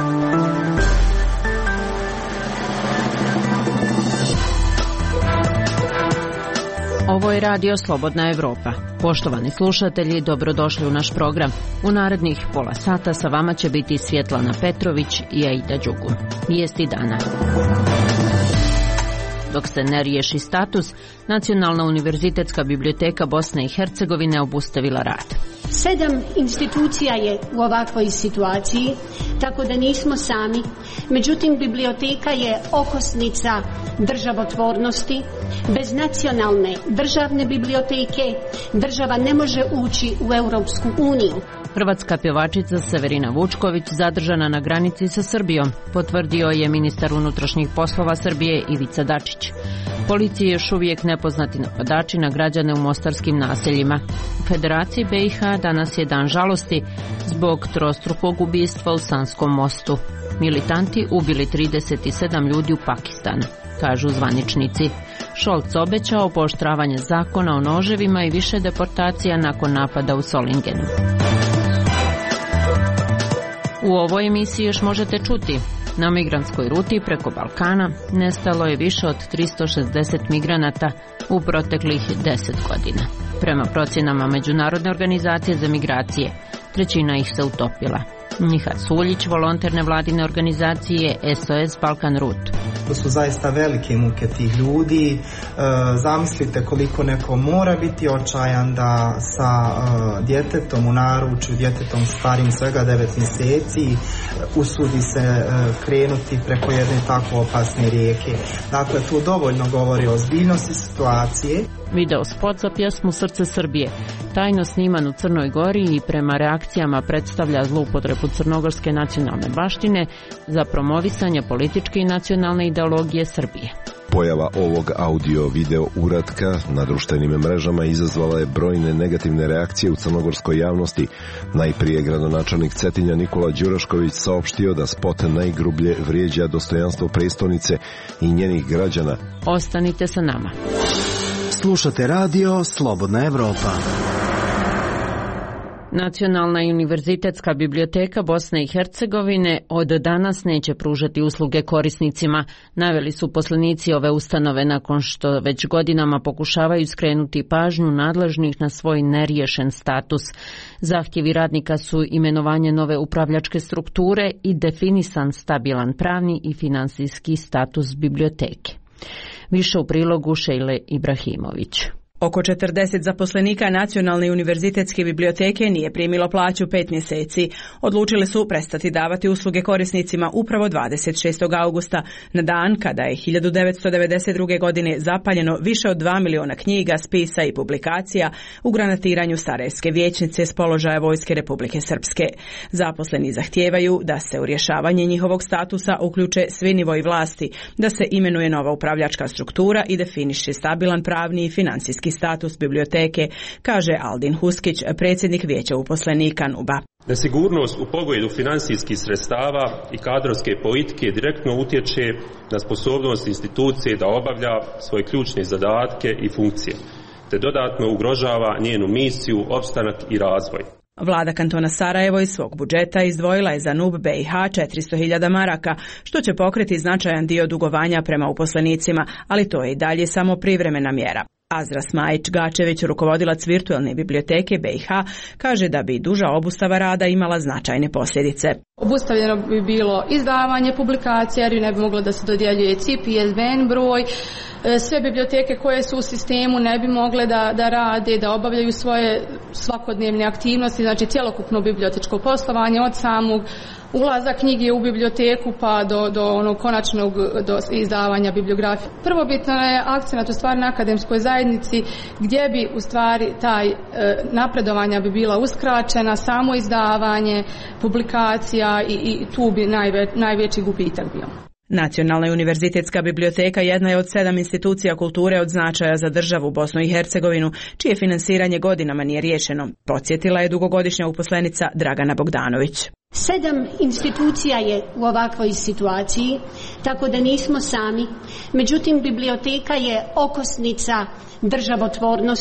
Ovo je radio Slobodna Evropa. Poštovani slušatelji, dobrodošli u naš program. U narednih pola sata sa vama će biti Svjetlana Petrović i Aida Đugun. Vijesti dana. Dok se ne riješi status, Nacionalna univerzitetska biblioteka Bosne i Hercegovine obustavila rad. 7 institucija je u ovakvoj situaciji, tako da nismo sami. Međutim, biblioteka je okosnica državotvornosti. Bez nacionalne državne biblioteke država ne može ući u Europsku uniju. Hrvatska pjevačica Severina Vučković zadržana na granici sa Srbijom, potvrdio je ministar unutrašnjih poslova Srbije Ivica Dačić. Policiji još uvijek nepoznati napadači na građane u mostarskim naseljima. U Federaciji BiH danas je dan žalosti zbog trostrukog ubistva u Sanskom mostu. Militanti ubili 37 ljudi u Pakistanu, kažu zvaničnici. Scholz obećao pooštravanje zakona o noževima i više deportacija nakon napada u Solingenu. U ovoj emisiji još možete čuti: na migrantskoj ruti preko Balkana nestalo je više od 360 migranata u proteklih 10 godina. Prema procjenama Međunarodne organizacije za migracije, trećina ih se utopila. Nihat Suljić, volonter nevladine organizacije SOS Balkan Route. To su zaista velike muke tih ljudi. Zamislite koliko neko mora biti očajan da sa djetetom u naručju, djetetom starim svega 9 mjeseci, usudi se krenuti preko jedne tako opasne rijeke. Dakle, tu dovoljno govori o ozbiljnosti situacije. Video spot za pjesmu Srce Srbije, tajno sniman u Crnoj Gori i prema reakcijama predstavlja zloupotrebu crnogorske nacionalne baštine za promovisanje političke i nacionalne ideologije Srbije. Pojava ovog audio-video uratka na društvenim mrežama izazvala je brojne negativne reakcije u crnogorskoj javnosti. Najprije gradonačelnik Cetinja Nikola Đurašković saopštio da spot najgrublje vrijeđa dostojanstvo prestolnice i njenih građana. Ostanite sa nama. Slušate radio Slobodna Evropa. Nacionalna i univerzitetska biblioteka Bosne i Hercegovine od danas neće pružati usluge korisnicima, naveli su poslanici ove ustanove nakon što već godinama pokušavaju skrenuti pažnju nadležnih na svoj neriješen status. Zahtjevi radnika su imenovanje nove upravljačke strukture i definisan stabilan pravni i finansijski status biblioteke. Više u prilogu Šejle Ibrahimović. Oko 40 zaposlenika Nacionalne univerzitetske biblioteke nije primilo plaću 5 mjeseci. Odlučili su prestati davati usluge korisnicima upravo 26. augusta, na dan kada je 1992. godine zapaljeno više od 2 miliona knjiga, spisa i publikacija u granatiranju Sarajevske vijećnice s položaja Vojske Republike Srpske. Zaposleni zahtijevaju da se u rješavanje njihovog statusa uključe svi nivoji vlasti, da se imenuje nova upravljačka struktura i definiše stabilan pravni i financijski status biblioteke, kaže Aldin Huskić, predsjednik vijeća uposlenika NUB-a. Nesigurnost u pogledu financijskih sredstava i kadrovske politike direktno utječe na sposobnost institucije da obavlja svoje ključne zadatke i funkcije, te dodatno ugrožava njenu misiju, opstanak i razvoj. Vlada kantona Sarajevo iz svog budžeta izdvojila je za NUB BiH 400.000 maraka, što će pokriti značajan dio dugovanja prema uposlenicima, ali to je i dalje samo privremena mjera. Azra Smajić-Gačević, rukovodilac virtualne biblioteke BiH, kaže da bi duža obustava rada imala značajne posljedice. Obustavljeno bi bilo izdavanje publikacija, jer ne bi moglo da se dodjeljuje CIP i ISBN broj. Sve biblioteke koje su u sistemu ne bi mogle da rade, da obavljaju svoje svakodnevne aktivnosti, znači cjelokupno bibliotečko poslovanje od samog ulaza knjige u biblioteku pa do onog konačnog izdavanja bibliografije. Prvobitno je akcenat u stvari na akademskoj zajednici, gdje bi u stvari taj napredovanja bi bila uskraćena, samo izdavanje publikacija i tu bi najveći gubitak bio. Nacionalna i univerzitetska biblioteka jedna je od 7 institucija kulture od značaja za državu Bosnu i Hercegovinu, čije finansiranje godinama nije riješeno, podsjetila je dugogodišnja uposlenica Dragana Bogdanović. 7 institucija je u ovakvoj situaciji, tako da nismo sami. Međutim, biblioteka je okosnica državotvornosti.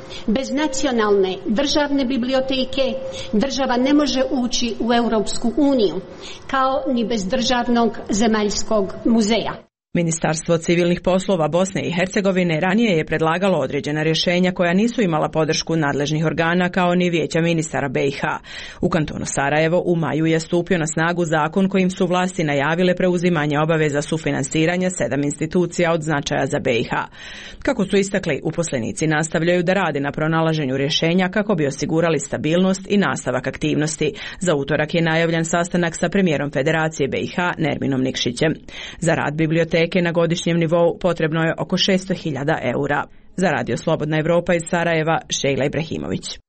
Bez nacionalne državne biblioteke država ne može ući u Europsku uniju, kao ni bez državnog zemaljskog muzeja. Ministarstvo civilnih poslova Bosne i Hercegovine ranije je predlagalo određena rješenja koja nisu imala podršku nadležnih organa kao ni Vijeća ministara BiH. U kantonu Sarajevo u maju je stupio na snagu zakon kojim su vlasti najavile preuzimanje obaveza sufinansiranja 7 institucija od značaja za BiH. Kako su istakli, uposlenici nastavljaju da rade na pronalaženju rješenja kako bi osigurali stabilnost i nastavak aktivnosti. Za utorak je najavljen sastanak sa premijerom Federacije BiH Nerminom Nikšićem. Za rad biblioteke na godišnjem nivou potrebno je oko 600.000 eura. Za Radio Slobodna Evropa iz Sarajeva, Šejla Ibrahimović.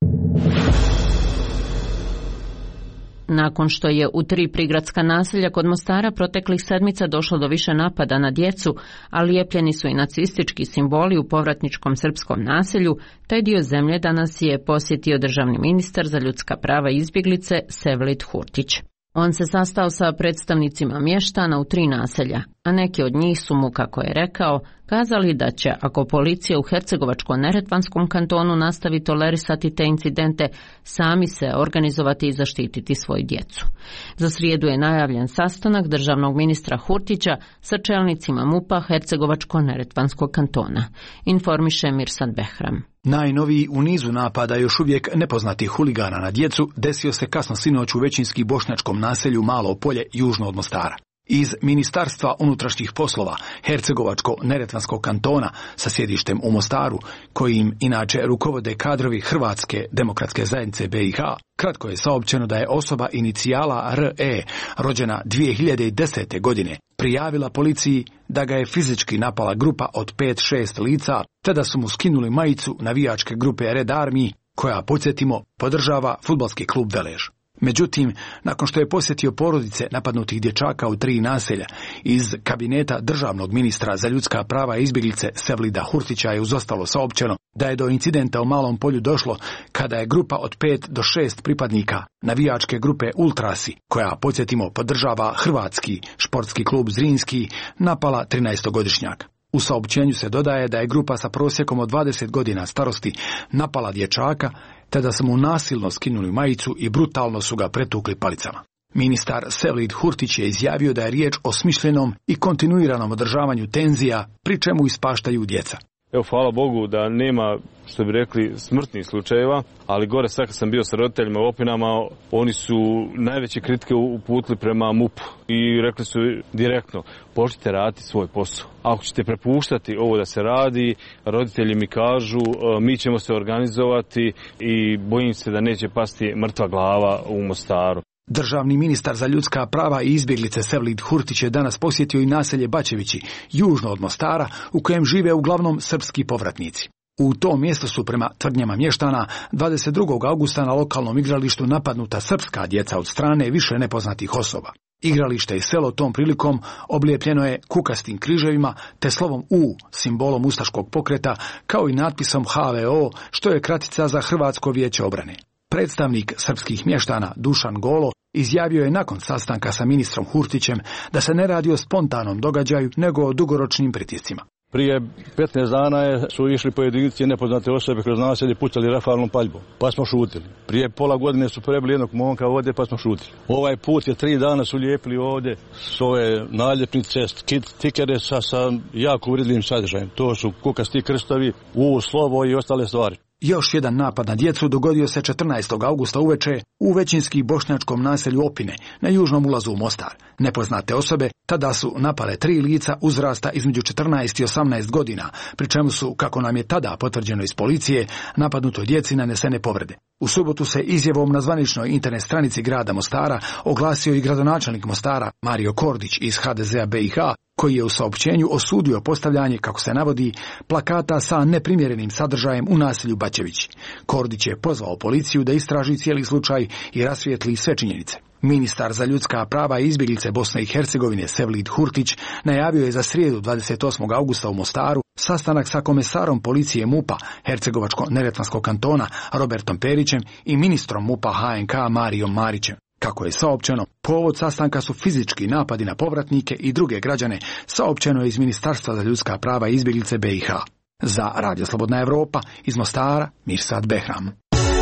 Nakon što je u 3 prigradska naselja kod Mostara proteklih sedmica došlo do više napada na djecu, a lijepljeni su i nacistički simboli u povratničkom srpskom naselju, taj dio zemlje danas je posjetio državni ministar za ljudska prava i izbjeglice Sevlid Hurtić. On se sastao sa predstavnicima mještana u 3 naselja, a neki od njih su mu, kako je rekao, kazali da će, ako policija u Hercegovačko-neretvanskom kantonu nastavi tolerisati te incidente, sami se organizovati i zaštititi svoju djecu. Za srijedu je najavljen sastanak državnog ministra Hurtića sa čelnicima MUP-a Hercegovačko-neretvanskog kantona, informiše Mirsad Behram. Najnoviji u nizu napada još uvijek nepoznatih huligana na djecu desio se kasno sinoć u većinski bošnjačkom naselju Malo Polje južno od Mostara. Iz Ministarstva unutrašnjih poslova Hercegovačko-neretvanskog kantona sa sjedištem u Mostaru, kojim inače rukovode kadrovi Hrvatske demokratske zajednice BiH, kratko je saopćeno da je osoba inicijala RE, rođena 2010. godine, prijavila policiji da ga je fizički napala grupa od 5-6 lica, te da su mu skinuli majicu navijačke grupe Red Army, koja, podsjetimo, podržava fudbalski klub Velež. Međutim, nakon što je posjetio porodice napadnutih dječaka u 3 naselja, iz kabineta državnog ministra za ljudska prava i izbjeglice Sevlida Hurtića je uzostalo saopćeno da je do incidenta u Malom Polju došlo kada je grupa od 5 do 6 pripadnika navijačke grupe Ultrasi, koja, podsjetimo, podržava hrvatski športski klub Zrinski, napala 13-godišnjaka. U saopćenju se dodaje da je grupa sa prosjekom od 20 godina starosti napala dječaka, te da su mu nasilno skinuli majicu i brutalno su ga pretukli palicama. Ministar Sevlid Hurtić je izjavio da je riječ o smišljenom i kontinuiranom održavanju tenzija, pri čemu ispaštaju djeca. Evo, hvala Bogu da nema, što bi rekli, smrtnih slučajeva, ali gore sad kad sam bio sa roditeljima u Opinama, oni su najveće kritike uputili prema MUP-u i rekli su direktno, počnite raditi svoj posao. Ako ćete prepuštati ovo da se radi, roditelji mi kažu, mi ćemo se organizovati i bojim se da neće pasti mrtva glava u Mostaru. Državni ministar za ljudska prava i izbjeglice Sevlid Hurtić je danas posjetio i naselje Bačevići, južno od Mostara, u kojem žive uglavnom srpski povratnici. U tom mjestu su, prema tvrdnjama mještana, 22. augusta na lokalnom igralištu napadnuta srpska djeca od strane više nepoznatih osoba. Igralište i selo tom prilikom oblijepljeno je kukastim križevima te slovom U, simbolom ustaškog pokreta, kao i natpisom HVO, što je kratica za Hrvatsko vijeće obrane. Predstavnik srpskih mještana Dušan Golo izjavio je nakon sastanka sa ministrom Hurtićem da se ne radi o spontanom događaju, nego o dugoročnim pritiscima. Prije 15 dana su išli pojedinci nepoznate osobe kroz naselje, pucali rafalnom paljbom, pa smo šutili. Prije pola godine su prebili jednog momka ovdje, pa smo šutili. Ovaj put je 3 dana su lijepili ovdje s ove naljepnice, stikere sa jako uvredljivim sadržajem. To su kukasti krstovi, U, slovo i ostale stvari. Još jedan napad na djecu dogodio se 14. augusta uveče u većinski bošnjačkom naselju Opine, na južnom ulazu u Mostar. Nepoznate osobe tada su napale 3 lica uzrasta između 14 i 18 godina, pri čemu su, kako nam je tada potvrđeno iz policije, napadnutoj djeci nanesene povrede. U subotu se izjavom na zvaničnoj internet stranici grada Mostara oglasio i gradonačelnik Mostara Mario Kordić iz HDZ-a BiH, koji je u saopćenju osudio postavljanje, kako se navodi, plakata sa neprimjerenim sadržajem u naselju Bačević. Kordić je pozvao policiju da istraži cijeli slučaj i rasvijetli sve činjenice. Ministar za ljudska prava i izbjeglice Bosne i Hercegovine Sevlid Hurtić najavio je za srijedu 28. augusta u Mostaru sastanak sa komesarom policije MUP-a Hercegovačko-neretvanskog kantona Robertom Perićem i ministrom MUP-a HNK Marijom Marićem. Kako je saopćeno, povod sastanka su fizički napadi na povratnike i druge građane, saopćeno je iz Ministarstva za ljudska prava i izbjeglice BiH. Za Radio Slobodna Evropa iz Mostara, Mirsad Behram.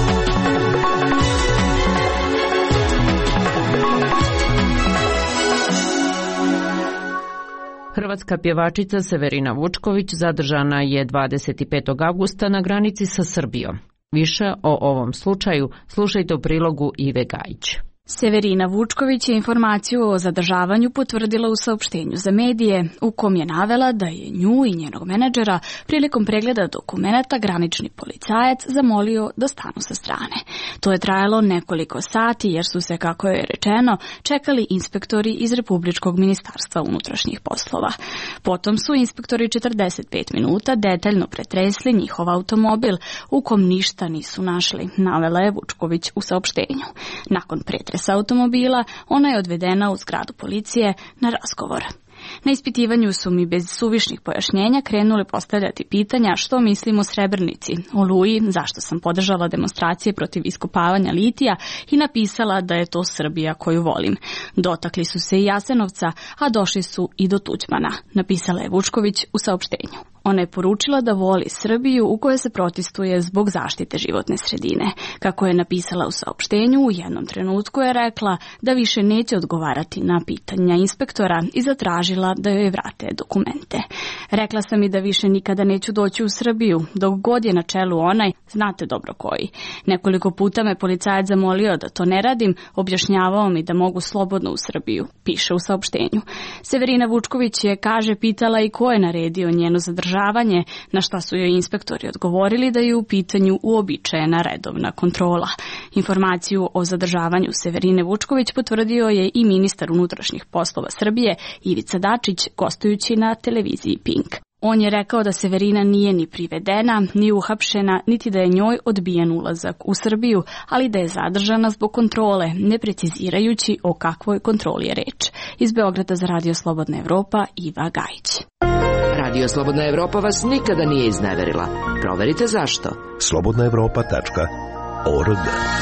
Hrvatska pjevačica Severina Vučković zadržana je 25. avgusta na granici sa Srbijom. Više o ovom slučaju slušajte u prilogu Ive Gajić. Severina Vučković je informaciju o zadržavanju potvrdila u saopštenju za medije, u kom je navela da je nju i njenog menadžera prilikom pregleda dokumenata granični policajac zamolio da stanu sa strane. To je trajalo nekoliko sati jer su se, kako je rečeno, čekali inspektori iz Republičkog ministarstva unutrašnjih poslova. Potom su inspektori 45 minuta detaljno pretresli njihov automobil, u kom ništa nisu našli, navela je Vučković u saopštenju. Nakon pretresa automobila, ona je odvedena u zgradu policije na razgovor. Na ispitivanju su mi bez suvišnih pojašnjenja krenuli postavljati pitanja što mislim o Srebrnici, Oluji, zašto sam podržala demonstracije protiv iskopavanja litija i napisala da je to Srbija koju volim. Dotakli su se i Jasenovca, a došli su i do Tuđmana, napisala je Vučković u saopštenju. Ona je poručila da voli Srbiju u kojoj se protestuje zbog zaštite životne sredine. Kako je napisala u saopštenju, u jednom trenutku je rekla da više neće odgovarati na pitanja inspektora i zatražila da joj vrate dokumente. Rekla sam i da više nikada neću doći u Srbiju, dok god je na čelu onaj, znate dobro koji. Nekoliko puta me policajac zamolio da to ne radim, objašnjavao mi da mogu slobodno u Srbiju, piše u saopštenju. Severina Vučković je, kaže, pitala i ko je naredio njeno zadržavanje, na šta su joj inspektori odgovorili da je u pitanju uobičajena redovna kontrola. Informaciju o zadržavanju Severine Vučković potvrdio je i ministar unutrašnjih poslova Srbije Ivica Dačić, gostujući na televiziji Pink. On je rekao da Severina nije ni privedena, ni uhapšena, niti da je njoj odbijen ulazak u Srbiju, ali da je zadržana zbog kontrole, ne precizirajući o kakvoj kontroli je reč. Iz Beograda za Radio Slobodna Evropa, Iva Gajić. Radio Slobodna Evropa vas nikada nije izneverila. Proverite zašto. slobodnaevropa.org.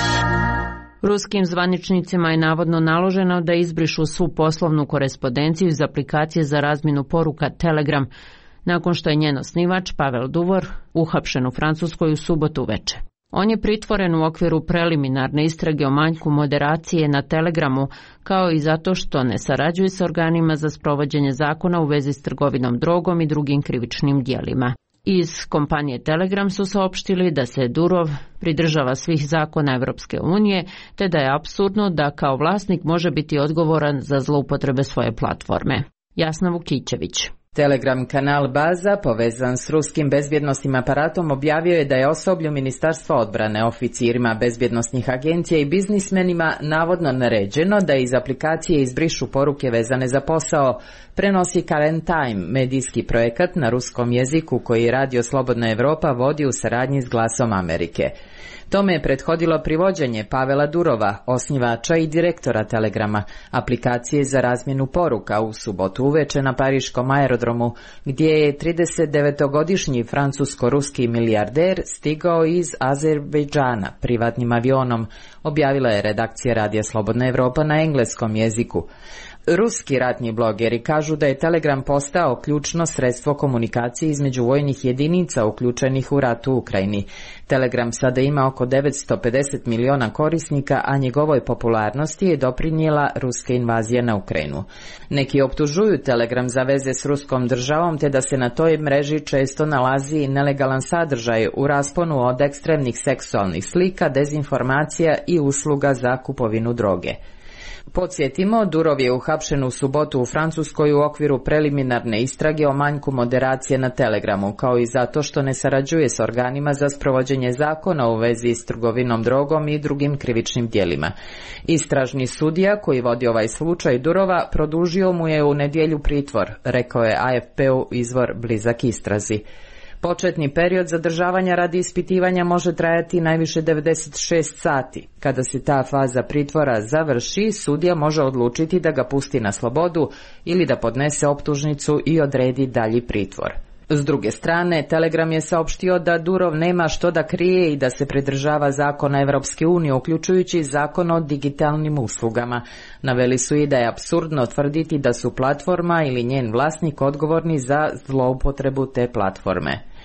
Ruskim zvaničnicima je navodno naloženo da izbrišu svu poslovnu korespondenciju iz aplikacije za razmjenu poruka Telegram, nakon što je njen osnivač Pavel Duvor uhapšen u Francuskoj u subotu uveče. On je pritvoren u okviru preliminarne istrage o manjku moderacije na Telegramu, kao i zato što ne sarađuje s organima za sprovođenje zakona u vezi s trgovinom drogom i drugim krivičnim djelima. Iz kompanije Telegram su saopštili da se Durov pridržava svih zakona Evropske unije, te da je apsurdno da kao vlasnik može biti odgovoran za zloupotrebe svoje platforme. Jasna Vukićević. Telegram kanal Baza, povezan s ruskim bezbjednosnim aparatom, objavio je da je osoblju Ministarstva odbrane, oficirima bezbjednosnih agencija i biznismenima navodno naređeno da iz aplikacije izbrišu poruke vezane za posao, prenosi Current Time, medijski projekat na ruskom jeziku koji Radio Slobodna Evropa vodi u saradnji s Glasom Amerike. Tome je prethodilo privođenje Pavela Durova, osnivača i direktora Telegrama, aplikacije za razmjenu poruka, u subotu uveče na pariškom aerodromu, gdje je 39-godišnji francusko-ruski milijarder stigao iz Azerbejdžana privatnim avionom, objavila je redakcija Radija Slobodna Evropa na engleskom jeziku. Ruski ratni blogeri kažu da je Telegram postao ključno sredstvo komunikacije između vojnih jedinica uključenih u rat u Ukrajini. Telegram sada ima oko 950 miliona korisnika, a njegovoj popularnosti je doprinijela ruska invazija na Ukrajinu. Neki optužuju Telegram za veze s ruskom državom, te da se na toj mreži često nalazi nelegalan sadržaj u rasponu od ekstremnih seksualnih slika, dezinformacija i usluga za kupovinu droge. Podsjetimo, Durov je uhapšen u subotu u Francuskoj u okviru preliminarne istrage o manjku moderacije na Telegramu, kao i zato što ne sarađuje s organima za sprovođenje zakona u vezi s trgovinom drogom i drugim krivičnim djelima. Istražni sudija koji vodi ovaj slučaj Durova produžio mu je u nedjelju pritvor, rekao je AFP-u izvor blizak istrazi. Početni period zadržavanja radi ispitivanja može trajati najviše 96 sati. Kada se ta faza pritvora završi, sudija može odlučiti da ga pusti na slobodu ili da podnese optužnicu i odredi dalji pritvor. S druge strane, Telegram je saopštio da Durov nema što da krije i da se pridržava zakona Evropske unije, uključujući zakon o digitalnim uslugama. Naveli su i da je apsurdno tvrditi da su platforma ili njen vlasnik odgovorni za zloupotrebu te platforme.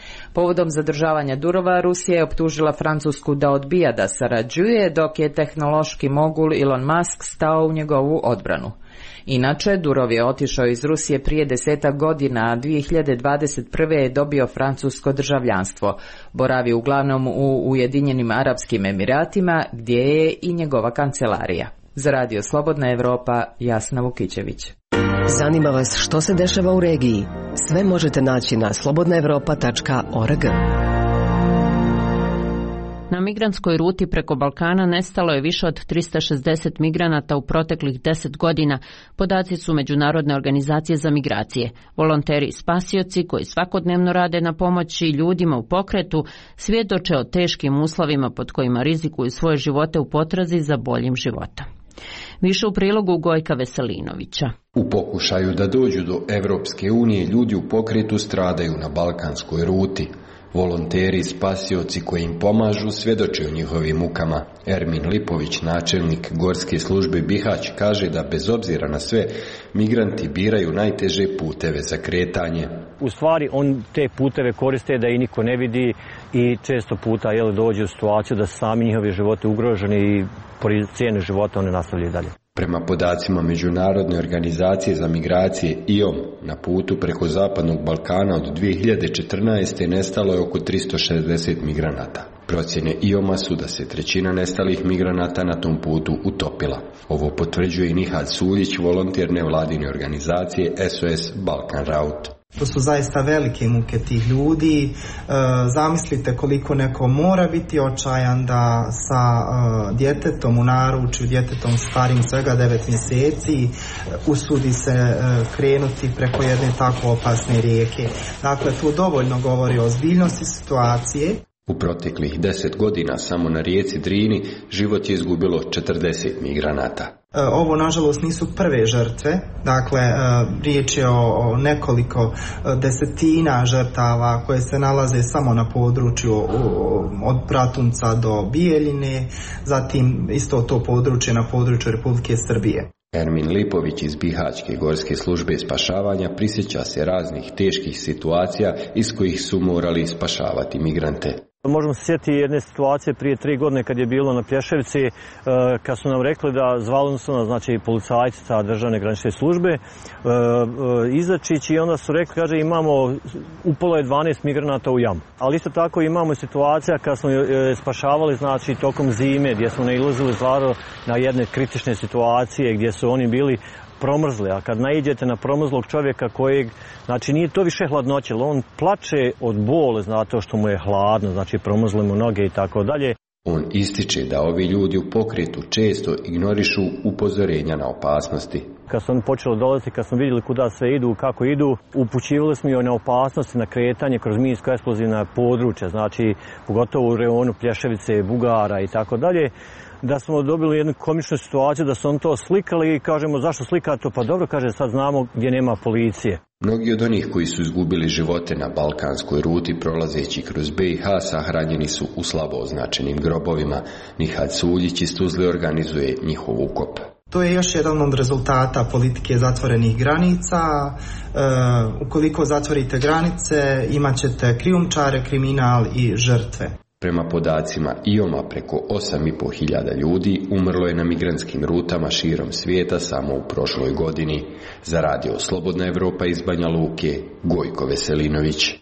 Povodom zadržavanja Durova, Rusija je optužila Francusku da odbija da sarađuje, dok je tehnološki mogul Elon Musk stao u njegovu odbranu. Inače, Durov je otišao iz Rusije prije 10 godina, a 2021. je dobio francusko državljanstvo. Boravi uglavnom u Ujedinjenim Arapskim Emiratima, gdje je i njegova kancelarija. Za Radio Slobodna Evropa, Jasna Vukićević. Zanima vas što se dešava u regiji? Sve možete naći na slobodnaevropa.org. Na migrantskoj ruti preko Balkana nestalo je više od 360 migranata u proteklih 10 godina, podaci su Međunarodne organizacije za migracije. Volonteri i spasioci koji svakodnevno rade na pomoći ljudima u pokretu svjedoče o teškim uslovima pod kojima rizikuju svoje živote u potrazi za boljim životom. Više u prilogu Gojka Veselinovića. U pokušaju da dođu do Evropske unije, ljudi u pokretu stradaju na balkanskoj ruti. Volonteri i spasioci koji im pomažu svjedoče o njihovim mukama. Ermin Lipović, načelnik Gorske službe Bihać, kaže da bez obzira na sve, migranti biraju najteže puteve za kretanje. U stvari, on te puteve koriste da i niko ne vidi i često puta dođe u situaciju da sami njihovi životi ugroženi i po cijenu života one nastavljaju dalje. Prema podacima Međunarodne organizacije za migracije IOM, na putu preko Zapadnog Balkana od 2014. nestalo je oko 360 migranata. Procjene IOM-a su da se trećina nestalih migranata na tom putu utopila. Ovo potvrđuje i Nihad Suljić, volonter nevladine organizacije SOS Balkan Route. To su zaista velike muke tih ljudi. Zamislite koliko neko mora biti očajan da sa djetetom u naručju, djetetom starim svega 9 mjeseci, usudi se krenuti preko jedne tako opasne rijeke. Dakle, to dovoljno govori o ozbiljnosti situacije. U proteklih 10 godina samo na rijeci Drini život je izgubilo 40 migranata. Ovo, nažalost, nisu prve žrtve. Dakle, riječ je o nekoliko desetina žrtava koje se nalaze samo na području od Pratunca do Bijeljine, zatim isto to područje na području Republike Srbije. Ermin Lipović iz Bihaćke gorske službe spašavanja prisjeća se raznih teških situacija iz kojih su morali spašavati migrante. Možemo se sjetiti jedne situacije prije 3 godine kad je bilo na Plješevici, kad su nam rekli da zvali su nas, znači policajci sa državne granične službe, izačići i onda su rekli, kaže, imamo upalo je 12 migranata u jamu. Ali isto tako imamo situacija kad smo spašavali, znači tokom zime, gdje smo nailazili stvarno na jedne kritične situacije gdje su oni bili promrzli, a kad naiđete na promrzlog čovjeka kojeg, znači nije to više hladnoće, on plače od bole zato što mu je hladno, znači promrzle mu noge i tako dalje. On ističe da ovi ljudi u pokretu često ignorišu upozorenja na opasnosti. Kad su oni počeli dolaziti, kad smo vidjeli kuda sve idu, kako idu, upućivali smo i na opasnosti na kretanje kroz minsko-eksplozivna područja, znači pogotovo u reonu Plješevice, Bugara i tako dalje. Da smo dobili jednu komičnu situaciju da su on to slikali i kažemo zašto slika to, pa dobro, kaže sad znamo gdje nema policije. Mnogi od onih koji su izgubili živote na balkanskoj ruti prolazeći kroz BiH sahranjeni su u slabo označenim grobovima. Nihad Suljić iz Tuzle organizuje njihov ukop. To je još jedan od rezultata politike zatvorenih granica. Ukoliko zatvorite granice, imat ćete krijumčare, kriminal i žrtve. Prema podacima IOM-a preko 8.500 ljudi umrlo je na migrantskim rutama širom svijeta samo u prošloj godini. Za Radio Slobodna Evropa iz Banja Luke, Gojko Veselinović.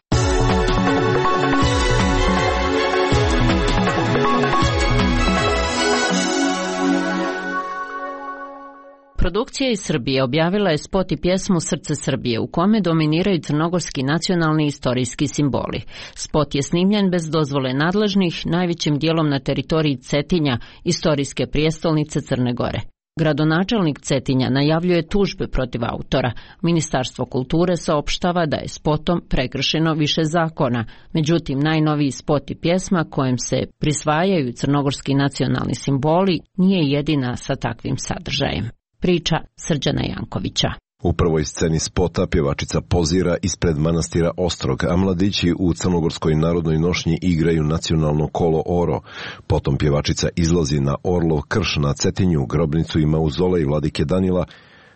Produkcija iz Srbije objavila je spot i pjesmu Srce Srbije u kome dominiraju crnogorski nacionalni istorijski simboli. Spot je snimljen bez dozvole nadležnih, najvećim dijelom na teritoriji Cetinja, istorijske prijestolnice Crne Gore. Gradonačelnik Cetinja najavljuje tužbe protiv autora. Ministarstvo kulture saopštava da je spotom prekršeno više zakona. Međutim, najnoviji spot i pjesma kojem se prisvajaju crnogorski nacionalni simboli nije jedina sa takvim sadržajem. Priča Srđana Jankovića. U prvoj sceni spota pjevačica pozira ispred manastira Ostrog, a mladići u crnogorskoj narodnoj nošnji igraju nacionalno kolo oro. Potom pjevačica izlazi na Orlov krš na Cetinju, grobnicu i mauzolej vladike Danila,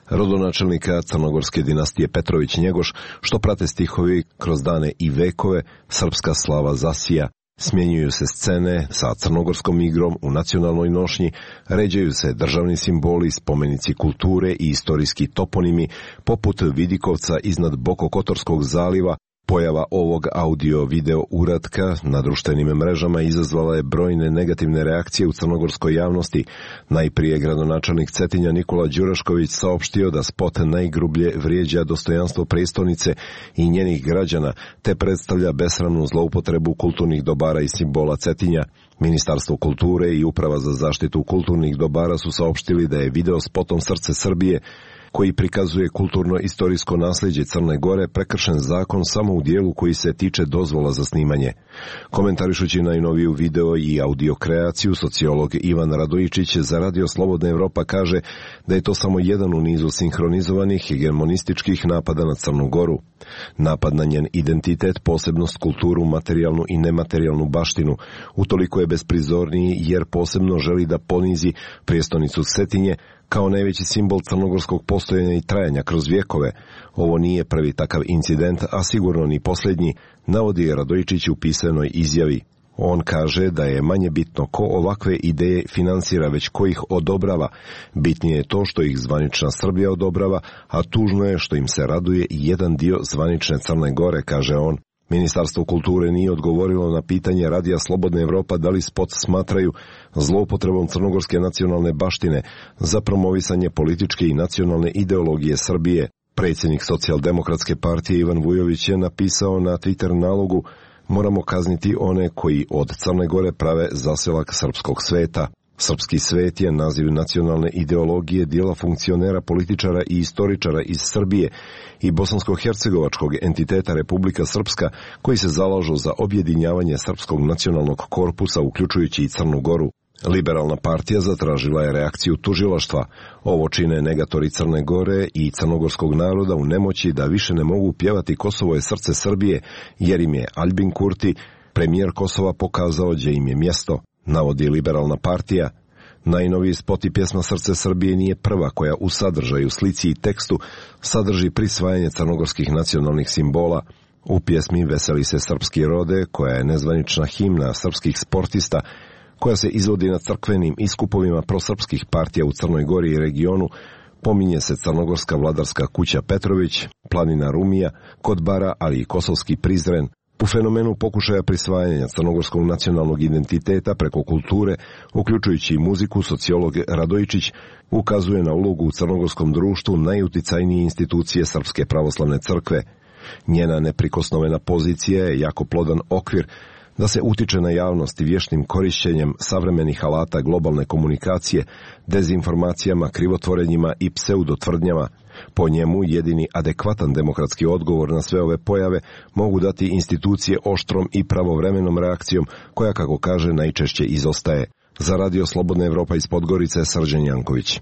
rodonačelnika crnogorske dinastije Petrović-Njegoš, što prate stihovi kroz dane i vekove, srpska slava zasija. Smjenjuju se scene sa crnogorskom igrom u nacionalnoj nošnji, ređaju se državni simboli, spomenici kulture i istorijski toponimi, poput Vidikovca iznad Bokokotorskog zaliva. Pojava ovog audio-video uratka na društvenim mrežama izazvala je brojne negativne reakcije u crnogorskoj javnosti. Najprije gradonačelnik Cetinja Nikola Đurašković saopštio da spot najgrublje vrijeđa dostojanstvo prestonice i njenih građana, te predstavlja besramnu zloupotrebu kulturnih dobara i simbola Cetinja. Ministarstvo kulture i Uprava za zaštitu kulturnih dobara su saopštili da je video spotom Srce Srbije, koji prikazuje kulturno-istorijsko nasljeđe Crne Gore, prekršen zakon samo u dijelu koji se tiče dozvola za snimanje. Komentarišući najnoviju video i audio kreaciju, sociolog Ivan Radojičić za Radio Slobodna Evropa kaže da je to samo jedan u nizu sinhronizovanih hegemonističkih napada na Crnu Goru. Napad na njen identitet, posebnost, kulturu, materijalnu i nematerijalnu baštinu, utoliko je besprizorniji jer posebno želi da ponizi prijestonicu Cetinje kao najveći simbol crnogorskog postojanja i trajanja kroz vjekove. Ovo nije prvi takav incident, a sigurno ni posljednji, navodi Radojičić u pisanoj izjavi. On kaže da je manje bitno ko ovakve ideje finansira, već ko ih odobrava. Bitnije je to što ih zvanična Srbija odobrava, a tužno je što im se raduje i jedan dio zvanične Crne Gore, kaže on. Ministarstvo kulture nije odgovorilo na pitanje Radija Slobodna Evropa da li spot smatraju zloupotrebom crnogorske nacionalne baštine za promovisanje političke i nacionalne ideologije Srbije. Predsjednik Socijaldemokratske partije Ivan Vujović je napisao na Twitter nalogu: moramo kazniti one koji od Crne Gore prave zaselak srpskog sveta. Srpski svet je naziv nacionalne ideologije dijela funkcionera, političara i istoričara iz Srbije i bosansko-hercegovačkog entiteta Republika Srpska, koji se zalažu za objedinjavanje srpskog nacionalnog korpusa, uključujući i Crnu Goru. Liberalna partija zatražila je reakciju tužilaštva. Ovo čine negatori Crne Gore i crnogorskog naroda u nemoći da više ne mogu pjevati Kosovo je srce Srbije, jer im je Aljbin Kurti, premijer Kosova, pokazao gdje im je mjesto, navodi Liberalna partija. Najnoviji spot i pjesma Srce Srbije nije prva koja u sadržaju, slici i tekstu sadrži prisvajanje crnogorskih nacionalnih simbola. U pjesmi Veseli se srpski rode, koja je nezvanična himna srpskih sportista, koja se izvodi na crkvenim iskupovima prosrpskih partija u Crnoj Gori i regionu, pominje se crnogorska vladarska kuća Petrović, planina Rumija, Kotbara, ali i kosovski Prizren. U fenomenu pokušaja prisvajanja crnogorskog nacionalnog identiteta preko kulture, uključujući i muziku, sociolog Radojičić ukazuje na ulogu u crnogorskom društvu najuticajnije institucije Srpske pravoslavne crkve. Njena neprikosnovena pozicija je jako plodan okvir da se utiče na javnost i vještim korišćenjem savremenih alata globalne komunikacije, dezinformacijama, krivotvorenjima i pseudotvrdnjama. Po njemu jedini adekvatan demokratski odgovor na sve ove pojave mogu dati institucije oštrom i pravovremenom reakcijom, koja, kako kaže, najčešće izostaje. Za Radio Slobodna Evropa iz Podgorice, Srđan Janković.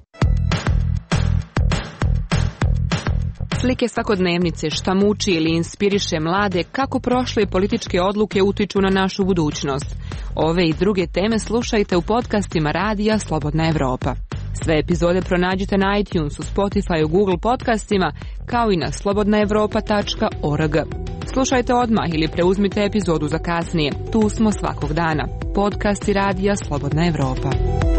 Slike svakodnevnice, šta muči ili inspiriše mlade, kako prošle političke odluke utiču na našu budućnost. Ove i druge teme slušajte u podcastima Radija Slobodna Evropa. Sve epizode pronađite na iTunesu, Spotify, Google podcastima, kao i na slobodnaevropa.org. Slušajte odmah ili preuzmite epizodu za kasnije. Tu smo svakog dana. Podcasti Radija Slobodna Evropa.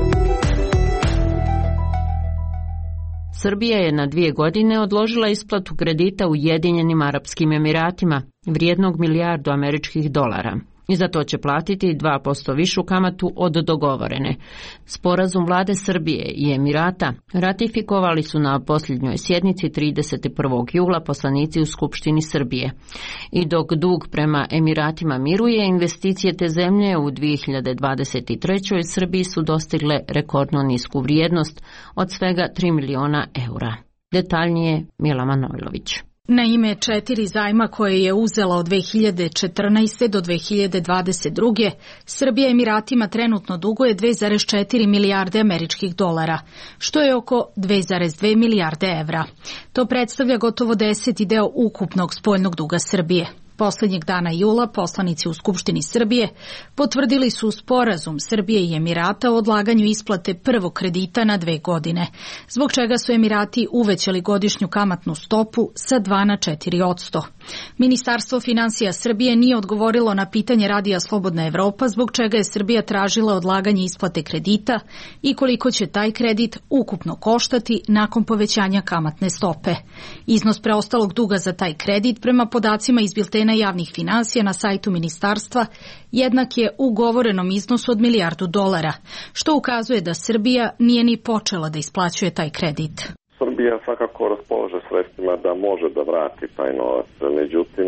Srbija je na 2 godine odložila isplatu kredita Ujedinjenim Arapskim Emiratima, vrijednog $1 milijardu američkih dolara. I za to će platiti 2% višu kamatu od dogovorene. Sporazum vlade Srbije i Emirata ratifikovali su na posljednjoj sjednici 31. jula poslanici u Skupštini Srbije. I dok dug prema Emiratima miruje, investicije te zemlje u 2023. Srbiji su dostigle rekordno nisku vrijednost od svega 3 miliona eura. Detaljnije Mila Manojlović. Na ime 4 zajma koje je uzela od 2014. do 2022. Srbija Emiratima trenutno duguje 2,4 milijarde američkih dolara, što je oko 2,2 milijarde evra. To predstavlja gotovo 10. deo ukupnog spoljnog duga Srbije. poslednjeg dana jula poslanici u Skupštini Srbije potvrdili su sporazum Srbije i Emirata o odlaganju isplate prvog kredita na 2 godine, zbog čega su Emirati uvećali godišnju kamatnu stopu sa 2 na 4%. Ministarstvo finansija Srbije nije odgovorilo na pitanje Radija Slobodna Evropa zbog čega je Srbija tražila odlaganje isplate kredita i koliko će taj kredit ukupno koštati nakon povećanja kamatne stope. Iznos preostalog duga za taj kredit prema podacima iz biltena javnih finansija na sajtu ministarstva jednak je ugovorenom iznosu od $1 milijardu, što ukazuje da Srbija nije ni počela da isplaćuje taj kredit. Srbija svakako raspolaže sredstvima da može da vrati taj novac, međutim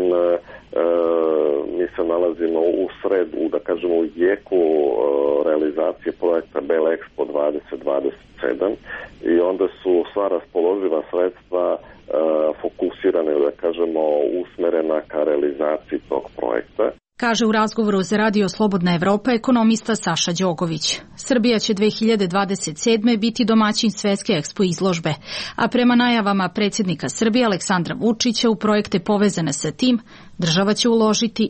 mi se nalazimo u sredu, da kažemo u jeku realizacije projekta Bel Expo 2027 i onda su sva raspoloživa sredstva fokusirane, da kažemo, usmerena ka realizaciji tog projekta. Kaže u razgovoru za Radio Slobodna Evropa ekonomista Saša Đogović. Srbija će 2027. biti domaćin svetske ekspo izložbe, a prema najavama predsjednika Srbije Aleksandra Vučića u projekte povezane sa tim, država će uložiti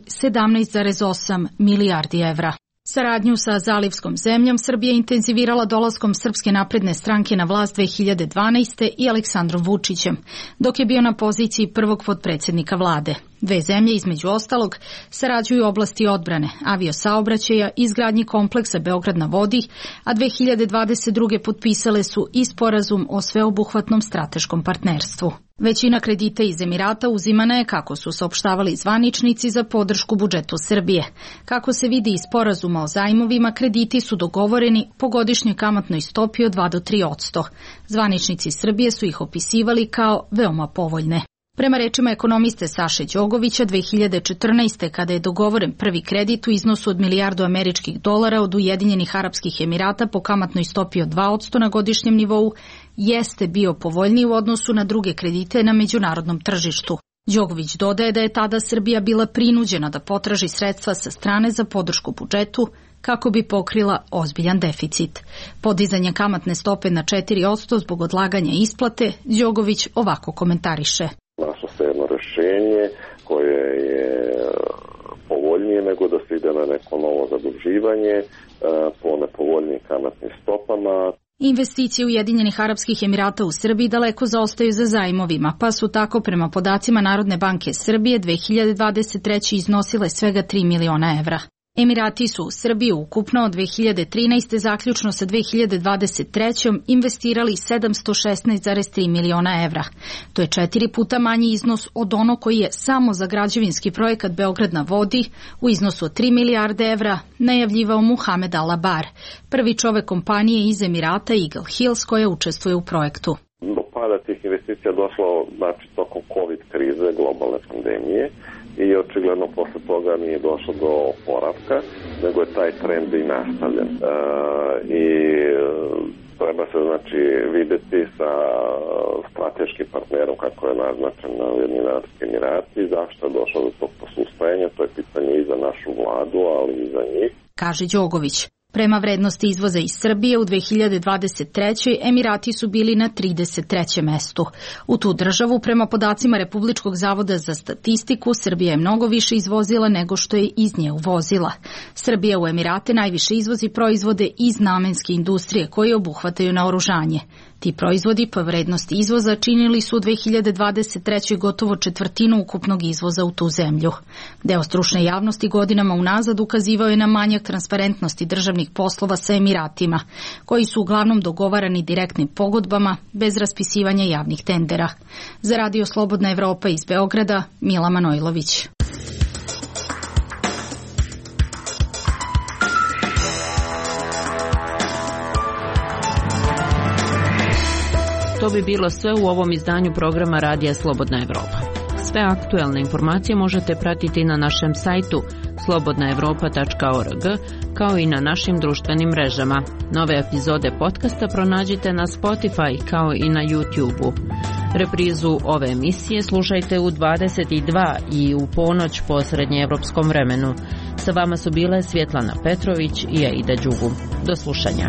17,8 milijardi evra. Saradnju sa zalivskom zemljom Srbija je intenzivirala dolaskom Srpske napredne stranke na vlast 2012. i Aleksandrom Vučićem, dok je bio na poziciji prvog potpredsjednika vlade. Dve zemlje, između ostalog, sarađuju u oblasti odbrane, aviosaobraćaja i izgradnji kompleksa Beograd na vodi, a 2022. potpisale su i sporazum o sveobuhvatnom strateškom partnerstvu. Većina kredita iz Emirata uzimana je, kako su saopštavali zvaničnici, za podršku budžetu Srbije. Kako se vidi iz sporazuma o zajmovima, krediti su dogovoreni po godišnjoj kamatnoj stopi od 2 do 3%. Zvaničnici Srbije su ih opisivali kao veoma povoljne. Prema rečima ekonomiste Saše Đogovića, 2014. kada je dogovoren prvi kredit u iznosu od $1 milijardu od Ujedinjenih Arapskih Emirata po kamatnoj stopi od 2% na godišnjem nivou, jeste bio povoljniji u odnosu na druge kredite na međunarodnom tržištu. Đogović dodaje da je tada Srbija bila prinuđena da potraži sredstva sa strane za podršku budžetu kako bi pokrila ozbiljan deficit. Podizanje kamatne stope na 4% zbog odlaganja isplate, Đogović ovako komentariše. Našlo se jedno rešenje koje je povoljnije nego da se ide na neko novo zaduživanje po nepovoljnim kamatnim stopama. Investicije Ujedinjenih Arapskih Emirata u Srbiji daleko zaostaju za zajmovima, pa su tako prema podacima Narodne banke Srbije 2023. iznosile svega 3 miliona evra. Emirati su u Srbiju ukupno od 2013. zaključno sa 2023. investirali 716,3 miliona evra. To je 4 puta manji iznos od ono koji je samo za građevinski projekat Beograd na vodi u iznosu od 3 milijarde evra najavljivao Muhamed Al-Abar, prvi čovek kompanije iz Emirata Eagle Hills koja učestvuje u projektu. Do pada tih investicija došlo tokom COVID krize, globalne pandemije, i očigledno posle toga nije došlo do oporavka, nego je taj trend i nastavljen. I treba se videti sa strateškim partnerom kako je naznačen na Ujedinjeni Arapski Emirati, zašto je došlo do tog posustajanja, to je pitanje i za našu vladu, ali i za njih. Kaže Đogović. Prema vrednosti izvoza iz Srbije u 2023. Emirati su bili na 33. mestu. U tu državu, prema podacima Republičkog zavoda za statistiku, Srbija je mnogo više izvozila nego što je iz nje uvozila. Srbija u Emirate najviše izvozi proizvode iz namenske industrije koje obuhvataju naoružanje. Ti proizvodi po vrednosti izvoza činili su u 2023. gotovo četvrtinu ukupnog izvoza u tu zemlju. Deo stručne javnosti godinama unazad ukazivao je na manjak transparentnosti državnih poslova sa Emiratima, koji su uglavnom dogovarani direktnim pogodbama bez raspisivanja javnih tendera. Za Radio Slobodna Evropa iz Beograda, Mila Manojlović. To bi bilo sve u ovom izdanju programa Radija Slobodna Evropa. Sve aktuelne informacije možete pratiti na našem sajtu slobodnaevropa.org, kao i na našim društvenim mrežama. Nove epizode podcasta pronađite na Spotify kao i na YouTube-u. Reprizu ove emisije slušajte u 22 i u ponoć po srednjeevropskom vremenu. Sa vama su bile Svjetlana Petrović i Aida Đugum. Do slušanja.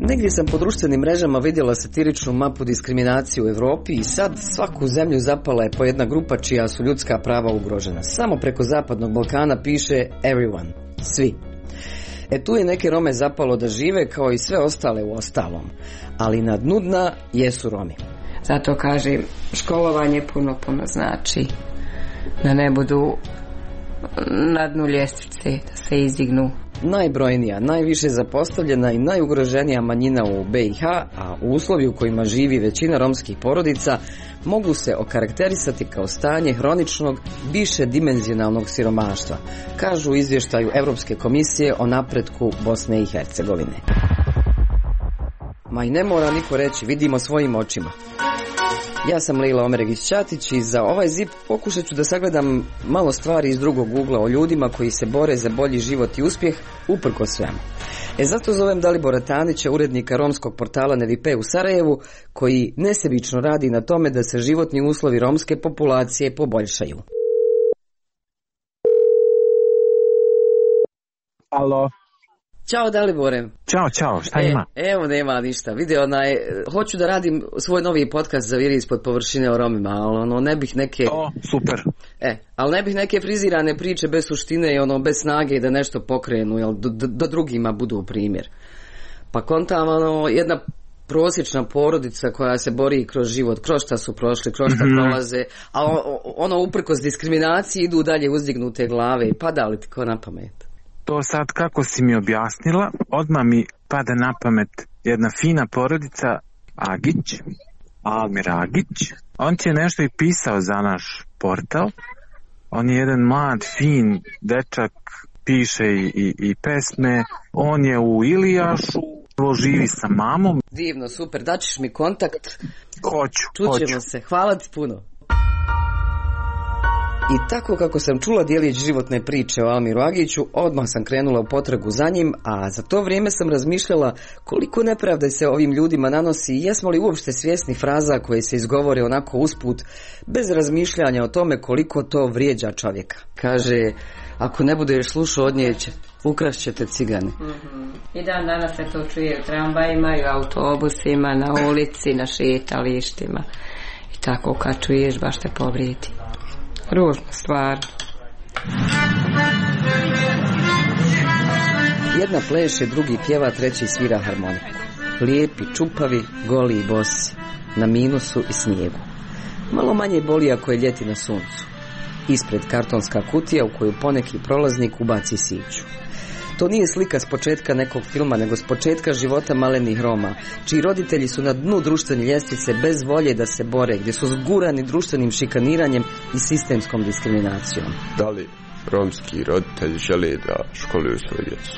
Negdje sam po društvenim mrežama vidjela satiričnu mapu diskriminacije u Europi i sad svaku zemlju zapala je po jedna grupa čija su ljudska prava ugrožena. Samo preko Zapadnog Balkana piše everyone, svi. Tu je neke Rome zapalo da žive kao i sve ostale u ostalom, ali na dnu dna jesu Romi. Zato kažem, školovanje puno znači da ne budu na dnu ljestvice, da se izdignu. Najbrojnija, najviše zapostavljena i najugroženija manjina u BiH, a u uslovi u kojima živi većina romskih porodica, mogu se okarakterisati kao stanje hroničnog, višedimenzionalnog siromaštva, kažu u izvještaju Europske komisije o napretku Bosne i Hercegovine. Ma i ne mora niko reći, vidimo svojim očima. Ja sam Lila Omeregić-Ćatić i za ovaj ZIP pokušat ću da sagledam malo stvari iz drugog ugla o ljudima koji se bore za bolji život i uspjeh uprkos svemu. Zato zovem Dalibora Tanića, urednika romskog portala Nevipe u Sarajevu, koji nesebično radi na tome da se životni uslovi romske populacije poboljšaju. Alo. Ćao Dalibore. Ćao, šta ima? Evo nema ništa. Vidi, hoću da radim svoj novi podcast za Viri ispod površine o Romima, ali ne bih neke... Super. Ali ne bih neke frizirane priče bez suštine i bez snage da nešto pokrenu, jel, da drugima budu primjer. Pa kontam, jedna prosječna porodica koja se bori kroz život, kroz šta su prošli, kroz šta prolaze, a uprkos diskriminaciji idu dalje uzdignute glave i pada li ti ko na pamet? To sad kako si mi objasnila, odmah mi pada na pamet jedna fina porodica Agić, Almir Agić. On ti je nešto i pisao za naš portal. On je jedan mlad, fin dečak, piše i pesme. On je u Ilijašu, živi sa mamom. Divno, super, daćeš mi kontakt. Hoću. Čućemo se, hvala ti puno. I tako kako sam čula dijelić životne priče o Almiru Agiću, odmah sam krenula u potragu za njim, a za to vrijeme sam razmišljala koliko nepravde se ovim ljudima nanosi i jesmo li uopšte svjesni fraza koje se izgovore onako usput, bez razmišljanja o tome koliko to vrijeđa čovjeka. Kaže, ako ne budeš slušao od nje, ukrašćete cigani. I dan danas se to čuje u tramvajima i u autobusima, na ulici, na šetalištima. I tako kad čuješ baš te povrijedi. Ružna stvar. Jedna pleše, drugi pjeva, treći svira harmoniku. Lijepi, čupavi, goli i bosi, na minusu i snijegu. Malo manje boli ako je ljeti na suncu. Ispred kartonska kutija u koju poneki prolaznik ubaci siću. To nije slika s početka nekog filma, nego s početka života malenih Roma, čiji roditelji su na dnu društvene ljestvice bez volje da se bore, gdje su zgurani društvenim šikaniranjem i sistemskom diskriminacijom. Da li romski roditelji žele da školuju svoju djecu?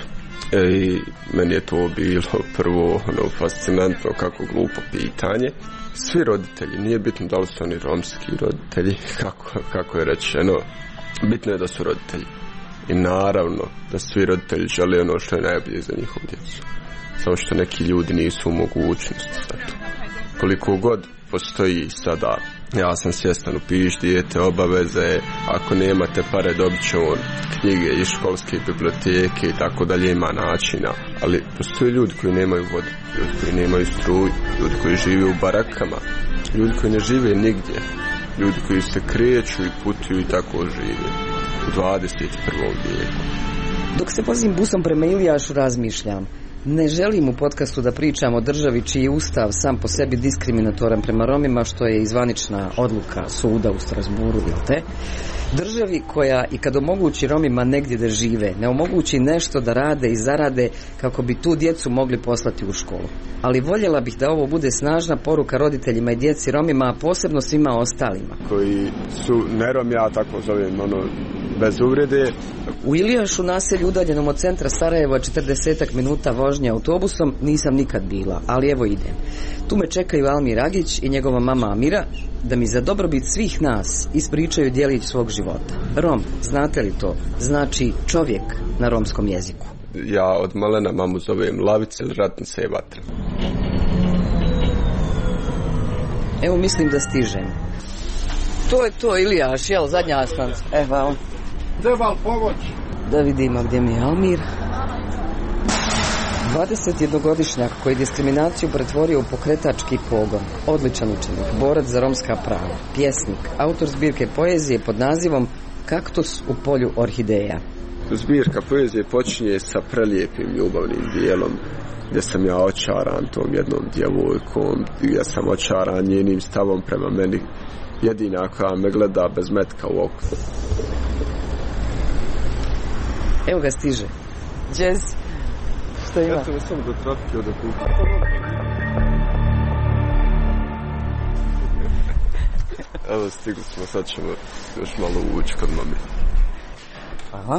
I meni je to bilo prvo fascinantno, kako glupo pitanje. Svi roditelji, nije bitno da li su oni romski roditelji, kako je rečeno, bitno je da su roditelji. I naravno da svi roditelji žele ono što je najbolje za njihovu djecu. Samo što neki ljudi nisu u mogućnosti za to. Koliko god postoji sada, ja sam svjestan, upiš dijete, obaveze, ako nemate pare dobit će on knjige iz školske biblioteke i tako dalje, ima načina. Ali postoje ljudi koji nemaju vodu, ljudi koji nemaju struju, ljudi koji žive u barakama, ljudi koji ne žive nigdje, ljudi koji se kreću i putuju i tako žive u 21. vijeku. Dok se vozim busom prema Ilijašu razmišljam. Ne želim u podcastu da pričam o državi čiji je ustav sam po sebi diskriminatoran prema Romima, što je izvanična odluka suda u Strasburu, jel te? Državi koja i kad omogući Romima negdje da žive, ne omogući nešto da rade i zarade kako bi tu djecu mogli poslati u školu. Ali voljela bih da ovo bude snažna poruka roditeljima i djeci Romima, a posebno svima ostalima. Koji su ne Romi, ja tako zovem, bez uvrede. U Ilijašu, naselju udaljenom od centra Sarajeva 40 minuta vožnje autobusom, nisam nikad bila, ali evo idem. Tu me čekaju Almir Agić i njegova mama Amira da mi za dobrobit svih nas ispričaju djelić svog života. Rom, znate li to? Znači čovjek na romskom jeziku. Ja od malena mamu zovem Lavica ili Ratnica je vatra. Evo mislim da stižem. To je to, Ilijaš, jel, zadnja stanca. Evo. Treba li pomoć? Da vidimo gdje mi je Almir. 21-godišnjak koji diskriminaciju pretvorio u pokretački pogon, odličan učenik, borac za romska prava, pjesnik, autor zbirke poezije pod nazivom Kaktus u polju orhideja. Zbirka poezije počinje sa prelijepim ljubavnim dijelom gdje sam ja očaran tom jednom djevojkom, gdje sam očaran njenim stavom prema meni, jedina koja me gleda bez metka u oku. Evo ga stiže. Jazz. Što ima? Eto me samo do trafike od okupa. Evo stigli smo, sad ćemo još malo ući kod mami. Aha.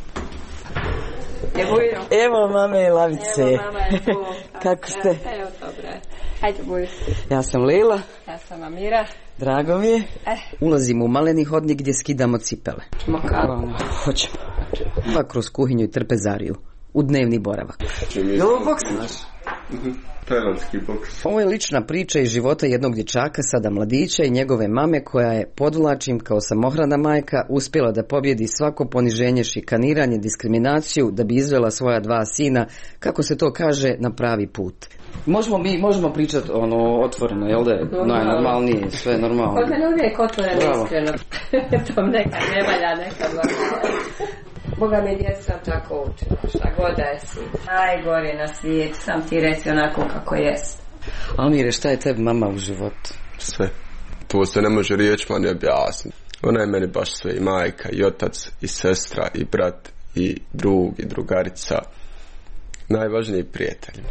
Evo mame i lavice. Evo mama je tu. Kako ste? Evo dobro. Hajde buj. Ja sam Lila. Ja sam Amira. Drago mi je. Ulazimo u maleni hodnik gdje skidamo cipele. Ćemo kako? Hoćemo. Pa kroz kuhinju i trpezariju. U dnevni boravak. Ovo boks naš? Tajlandski boks. Ovo je lična priča iz života jednog dječaka, sada mladića, i njegove mame koja je, podvlačim, kao samohrana majka uspjela da pobjedi svako poniženje, šikaniranje, diskriminaciju, da bi izvela svoja 2 sina, kako se to kaže, na pravi put. Možemo pričati otvoreno, jel da je najnormalnije, sve normalno. Kod mene uvijek otvoreno, iskreno. To nekad ne valja, nekad valja. Boga mi djeca sam tako učila, šta god da je si. Najgore na svijetu, sam ti reci onako kako jest. Amire, šta je tebi mama u životu? Sve. To se ne može riječima ni objasniti. Ona je meni baš sve, i majka, i otac, i sestra, i brat, i drug, i drugarica. Najvažniji prijatelj.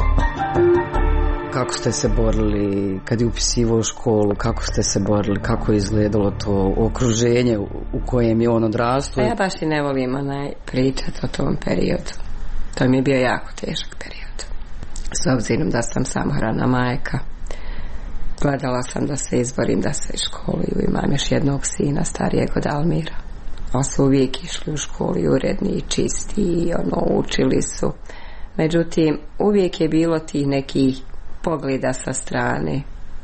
Kako ste se borili kad je upisivao školu, kako ste se borili, kako je izgledalo to okruženje u kojem je on odrastao? Ja baš i ne volim pričati o tom periodu. To mi je bio jako težak period. S obzirom da sam samohrana majka, gledala sam da se izborim, da se školuju. Imam još jednog sina, starijeg od Almira. Oni su uvijek išli u školu, uredni i čisti i učili su. Međutim, uvijek je bilo tih nekih pogleda sa strane.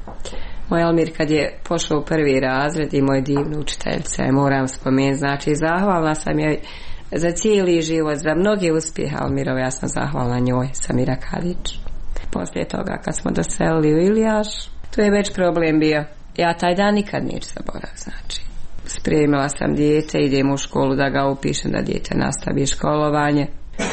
Moj Almir kad je pošao u 1. razred i moj divnu učiteljica, moram spomenuti, znači zahvalna sam joj za cijeli život, za mnoge uspjehe Almirove, ja sam zahvalna njoj, Samira Kadić. Poslije toga kad smo doselili u Ilijaš, tu je već problem bio. Ja taj dan nikad neću zaboraviti, znači. Spremila sam dijete, idem u školu da ga upišem, da dijete nastavi školovanje.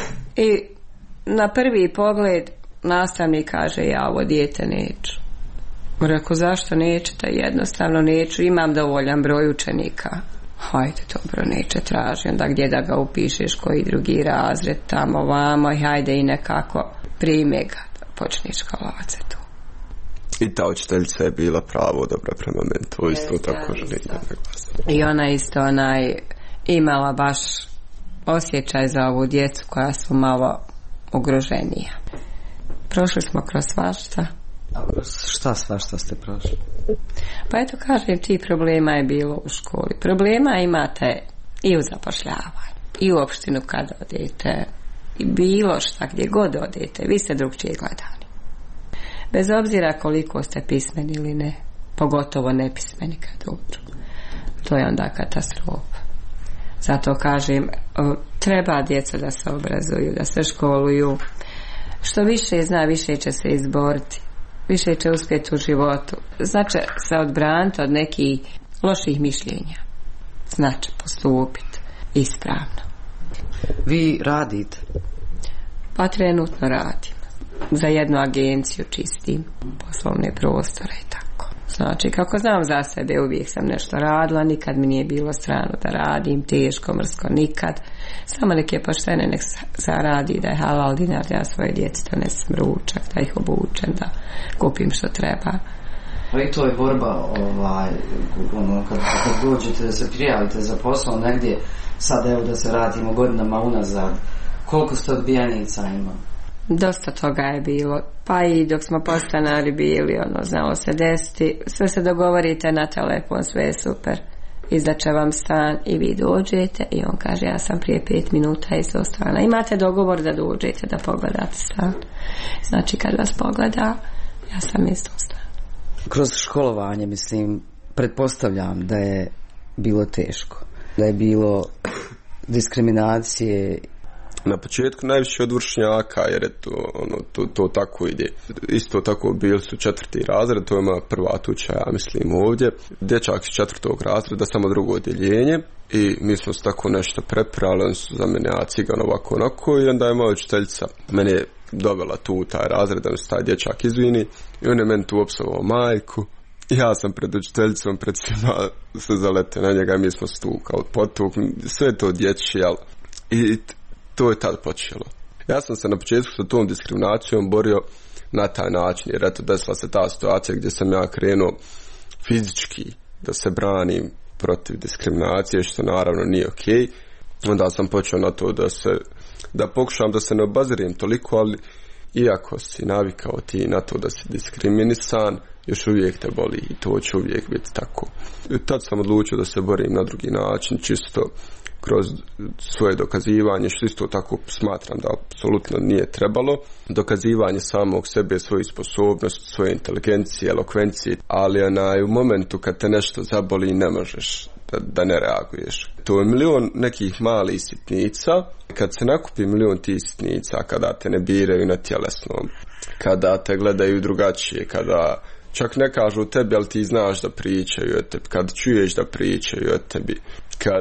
I na prvi pogled nastavnik kaže, ja ovo dijete neću. Rekao, zašto nećete? Jednostavno neću, imam dovoljan broj učenika. Hajde, dobro, neće, traži onda gdje da ga upišeš, koji drugi razred, tamo, vamo, i hajde i nekako prime ga, da počne školovati se tu. I ta učiteljica je bila pravo dobra prema meni, to isto tako želim da naglasim. I ona isto imala baš osjećaj za ovu djecu koja su malo ugroženija. Prošli smo kroz svašta. Šta svašta ste prošli? Pa eto kažem, ti problema je bilo u školi. Problema imate i u zapošljavanju, i u opštinu kad odete, i bilo šta gdje god odete, vi ste drugčije gledani. Bez obzira koliko ste pismeni ili ne, pogotovo nepismeni kad dođu. To je onda katastrofa. Zato kažem, treba djeca da se obrazuju, da se školuju. Što više zna, više će se izboriti, više će uspjeti u životu. Znači se odbraniti od nekih loših mišljenja. Znači postupiti ispravno. Vi radite? Pa trenutno radim. Za jednu agenciju čistim poslovne prostore i tako. Znači, kako znam za sebe, uvijek sam nešto radila, nikad mi nije bilo strano da radim, teško, mrsko, nikad. Samo neke poštene nek zaradi, da je halal dinar, da ja svoje djeci donesem ručak, da ih obučem, da kupim što treba. Ali to je borba, kad dođete da se prijavite za posao negdje, sad evo da se radimo godinama unazad, koliko ste odbijenica ima? Dosta toga je bilo, pa i dok smo podstanari bili, znalo se desiti, sve se dogovorite na telefon, sve je super, izdaće vam stan i vi dođete i on kaže, ja sam prije 5 minuta iz tog stana. Imate dogovor da dođete da pogledate stan. Znači kad vas pogleda, ja sam iz tog stana. Kroz školovanje, mislim, pretpostavljam da je bilo teško, da je bilo diskriminacije. Na početku najviše od vršnjaka, jer je to tako ide. Isto tako bili su 4. razred, to je moja prva tuča, ja mislim ovdje. Dječak iz 4. razreda, samo drugo odjeljenje. I mi smo se tako nešto prepirali, oni su za mene, ja cigan ovako onako, i onda je moja učiteljica mene dovela tu u taj razred, da mi se taj dječak izvini, i on je meni tu opsovao majku. Ja sam pred učiteljicom, pred svima se zalete na njega i mi smo stukali, potukli, sve to dječje, i to je tad počelo. Ja sam se na početku sa tom diskriminacijom borio na taj način, jer eto desila se ta situacija gdje sam ja krenuo fizički da se branim protiv diskriminacije, što naravno nije okej. Onda sam počeo na to da pokušam da se ne obazirem toliko, ali iako si navikao ti na to da si diskriminisan, još uvijek te boli i to će uvijek biti tako. I tad sam odlučio da se borim na drugi način, čisto kroz svoje dokazivanje, što isto tako smatram da apsolutno nije trebalo. Dokazivanje samog sebe, svoje sposobnosti, svoje inteligencije, elokvencije, ali u momentu kad te nešto zaboli ne možeš da ne reaguješ. To je milion nekih malih sitnica. Kad se nakupi milion tih sitnica, kada te ne biraju na tjelesnom, kada te gledaju drugačije, kada čak ne kažu tebi, ali ti znaš da pričaju o tebi, kad čuješ da pričaju o tebi, kad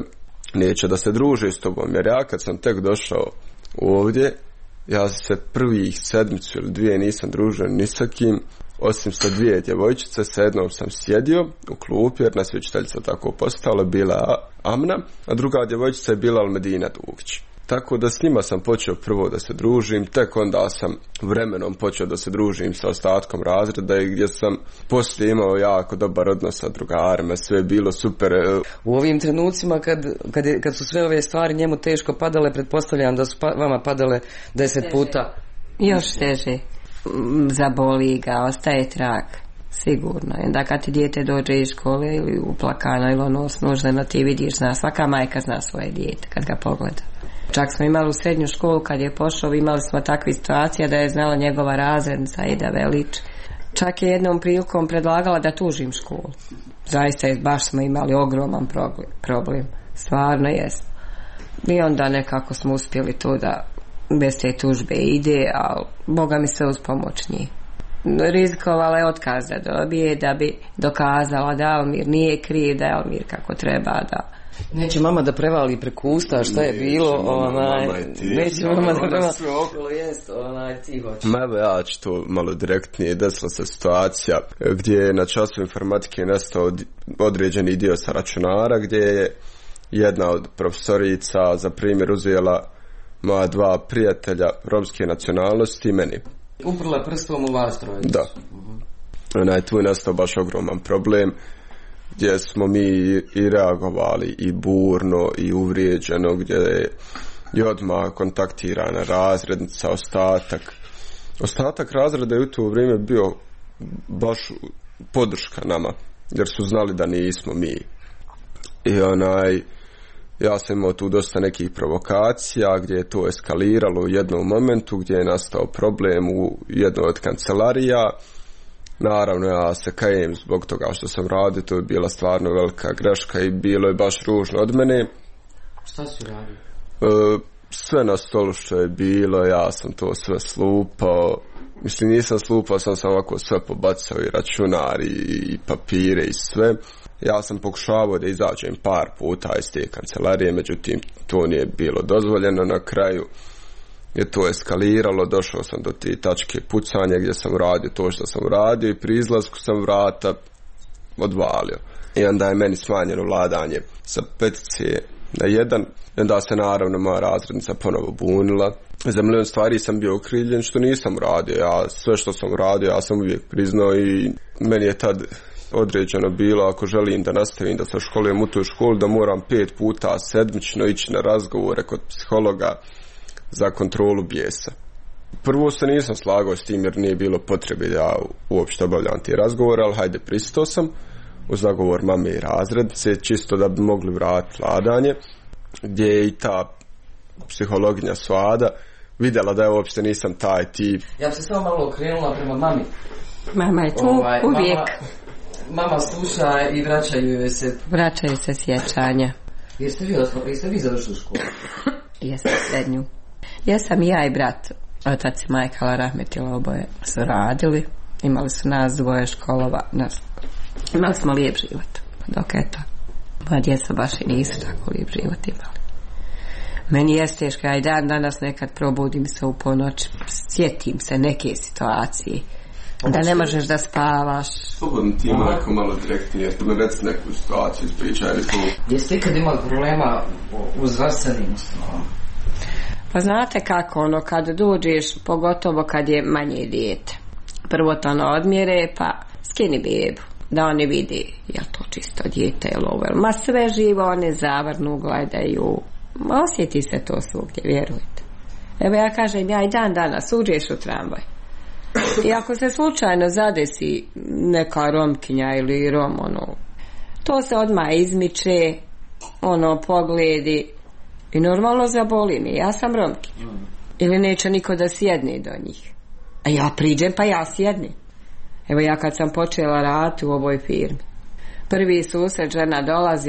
neće da se druže s tobom, jer ja kad sam tek došao ovdje, ja se prvih 7 ili 2 nisam družio ni sa kim, osim sa 2 djevojčice, sa jednom sam sjedio u klupi, jer nas je učiteljica tako postala, bila Amna, a druga djevojčica je bila Almedina Dugić. Tako da s njima sam počeo prvo da se družim, tek onda sam vremenom počeo da se družim sa ostatkom razreda i gdje sam poslije imao jako dobar odnos sa drugarima, sve je bilo super. U ovim trenucima kad su sve ove stvari njemu teško padale, pretpostavljam da su vama padale 10 puta. Još teže. Zaboli ga, ostaje trag. Sigurno. I onda kad ti dijete dođe iz škole ili uplakano ili ono snuženo, ti vidiš, svaka majka zna svoje dijete kad ga pogleda. Čak smo imali u srednju školu kad je pošao, imali smo takve situacije da je znala njegova razrednica Ida Velić. Čak je jednom prilikom predlagala da tužim školu. Zaista baš smo imali ogroman problem. Stvarno jest. I onda nekako smo uspjeli to da bez te tužbe ide, ali Boga mi se uz pomoć njih. Rizikovala je otkaz da dobije, da bi dokazala da Almir nije kriv, da je Almir kako treba da... Neće mama da prevali preko usta šta je bilo, neće mama da prevali. Evo ja ću to malo direktnije. Desila se situacija gdje je na času informatike nestao određeni dio sa računara, gdje je jedna od profesorica za primjer uzela moja 2 prijatelja romske nacionalnosti i meni. Uprla prstom u vas trojicu. Da. Tu je nastao baš ogroman problem, gdje smo mi i reagovali i burno i uvrijeđeno, gdje je odmah kontaktirana razrednica, ostatak razreda je u to vrijeme bio baš podrška nama, jer su znali da nismo mi. I ja sam imao tu dosta nekih provokacija gdje je to eskaliralo u jednom momentu, gdje je nastao problem u jednoj od kancelarija. Naravno, ja se kajem zbog toga što sam radio, to je bila stvarno velika greška i bilo je baš ružno od mene. Šta si radio? Sve na stolu što je bilo, ja sam to sve slupao. Mislim, nisam slupao, sam ovako sve pobacao, i računar i papire i sve. Ja sam pokušavao da izađem par puta iz te kancelarije, međutim to nije bilo dozvoljeno. Na kraju je to eskaliralo, došao sam do te tačke pucanja gdje sam radio to što sam radio i pri izlasku sam vrata odvalio. I onda je meni smanjeno vladanje sa 5 na 1. I onda se naravno moja razrednica ponovo bunila. Za milion stvari sam bio okrivljen što nisam radio. Sve što sam radio ja sam uvijek priznao i meni je tad određeno bilo, ako želim da nastavim da se školujem u toj školi, da moram 5 puta sedmično ići na razgovore kod psihologa za kontrolu bijesa. Prvo se nisam slagao s tim jer nije bilo potrebe da ja uopšte obavljam te razgovore, ali hajde, pristao sam uz nagovor mame i razrednice, čisto da bi mogli vratiti vladanje, gdje je i ta psihologinja Svada vidjela da ja uopšte nisam taj tip. Ja bi se samo malo okrenula prema mami. Mama je tu uvijek. Mama sluša i vraćaju se sjećanja. Jeste vi završili školu? Jesam srednju. Jesam i ja i brat. Otac i majka Allah rahmetila, oboje su radili. Imali su nas dvoje školova. Imali smo lijep život. Dok eto, moja djeca baš i nisu tako lijep život imali. Meni je teško, ja i dan danas nekad probudim se u ponoć, sjetim se neke situacije. Da ne možeš da spavaš. Slobodno ti ima neko malo direktnije, što me reci neku situaciju, ispričaj li to. Gdje ste ikad imali problema u zdravstvenim ustanovama? Pa znate kako, kad dođeš, pogotovo kad je manje dijete. Prvo to odmjere, pa skini bebu, da oni vidi je li to čisto dijete ili ovo. Ma sve živo, one zavrnu, gledaju. Osjeti se to svugdje, vjerujte. Evo ja kažem, ja i dan danas uđeš u tramvaj. I ako se slučajno zadesi neka Romkinja ili Rom, to se odmah izmiče, pogledi i normalno zaboli me. Ja sam Romkinja. Ili neće niko da sjedne do njih. A ja priđem pa ja sjednem. Evo ja kad sam počela raditi u ovoj firmi, prvi susret, žena dolazi,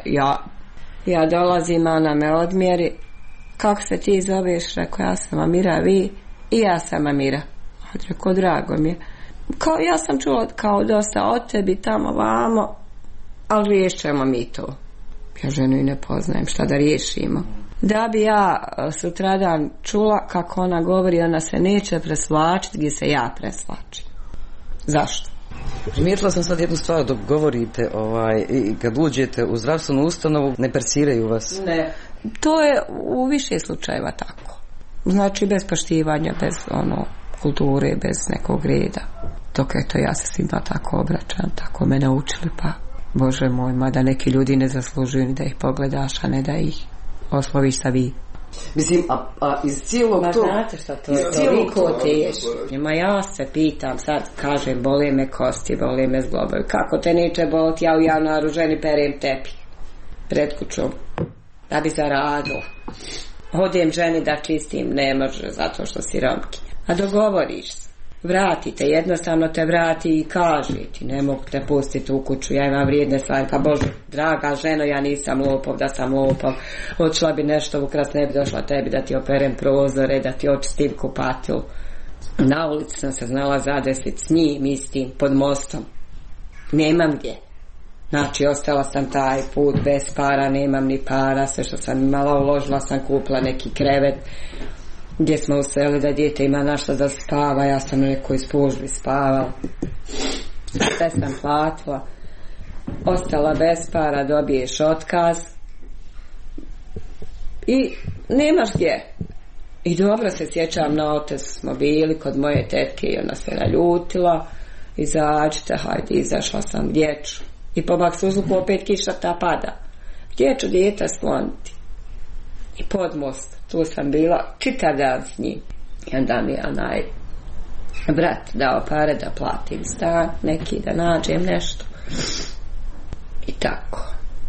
ja dolazim, ona me odmjeri. Kako se ti zoveš? Rekao, ja sam Amira, vi? I ja sam Amira. Rekao, drago mi je. Kao, ja sam čula kao dosta o tebi tamo vamo, ali riješćemo mi to. Ja ženu i ne poznajem, šta da riješimo. Da bi ja sutradan čula kako ona govori, ona se neće presvlačiti gdje se ja presvlačim. Zašto? Primijetila sam sad jednu stvar, dok govorite i kad uđete u zdravstvenu ustanovu, ne persiraju vas. Ne, to je u više slučajeva tako. Znači bez poštivanja, bez kulture, bez nekog reda. Dok eto ja se svima tako obraćam, tako me naučili, pa Bože moj, mada neki ljudi ne zaslužuju ni da ih pogledaš, a ne da ih osloviš sa vi. Mislim, a iz cijelog to... Znate šta to je toliko teško. Ma ja se pitam, sad kažem, boli me kosti, boli me zglobovi. Kako te neće boliti, ja u januaru ženi perem tepih pred kućom, da bi zaradila. Odem ženi da čistim, ne može, zato što si Romkinja. A dogovoriš se. Vratite, jednostavno te vrati i kaže ti, ne mogu te pustiti u kuću, ja imam vrijedne stvari, pa Bože, draga ženo, ja nisam lopov, da sam lopov, odšla bi nešto ukras, ne bi došla tebi da ti operem prozore, da ti očistim kupatilu. Na ulici sam se znala zadesiti s njim istim, pod mostom. Nemam gdje. Znači, ostala sam taj put bez para, nemam ni para, sve što sam imala uložila sam, kupila neki krevet, gdje smo useli da dijete ima našta da spava, ja sam u nekoj spužbi spavala. Sve sam platila. Ostala bez para, dobiješ otkaz. I nemaš gdje. I dobro se sjećam, na otezu smo bili kod moje tetke i ona se naljutila. Izađite, hajde, izašla sam, gdje ću? I po Maksuzluku opet kiša ta pada. Gdje ću dijete skloniti? I pod most, tu sam bila čitav dan s njim. I onda mi je onaj brat dao pare da platim stan, neki da nađem nešto. I tako.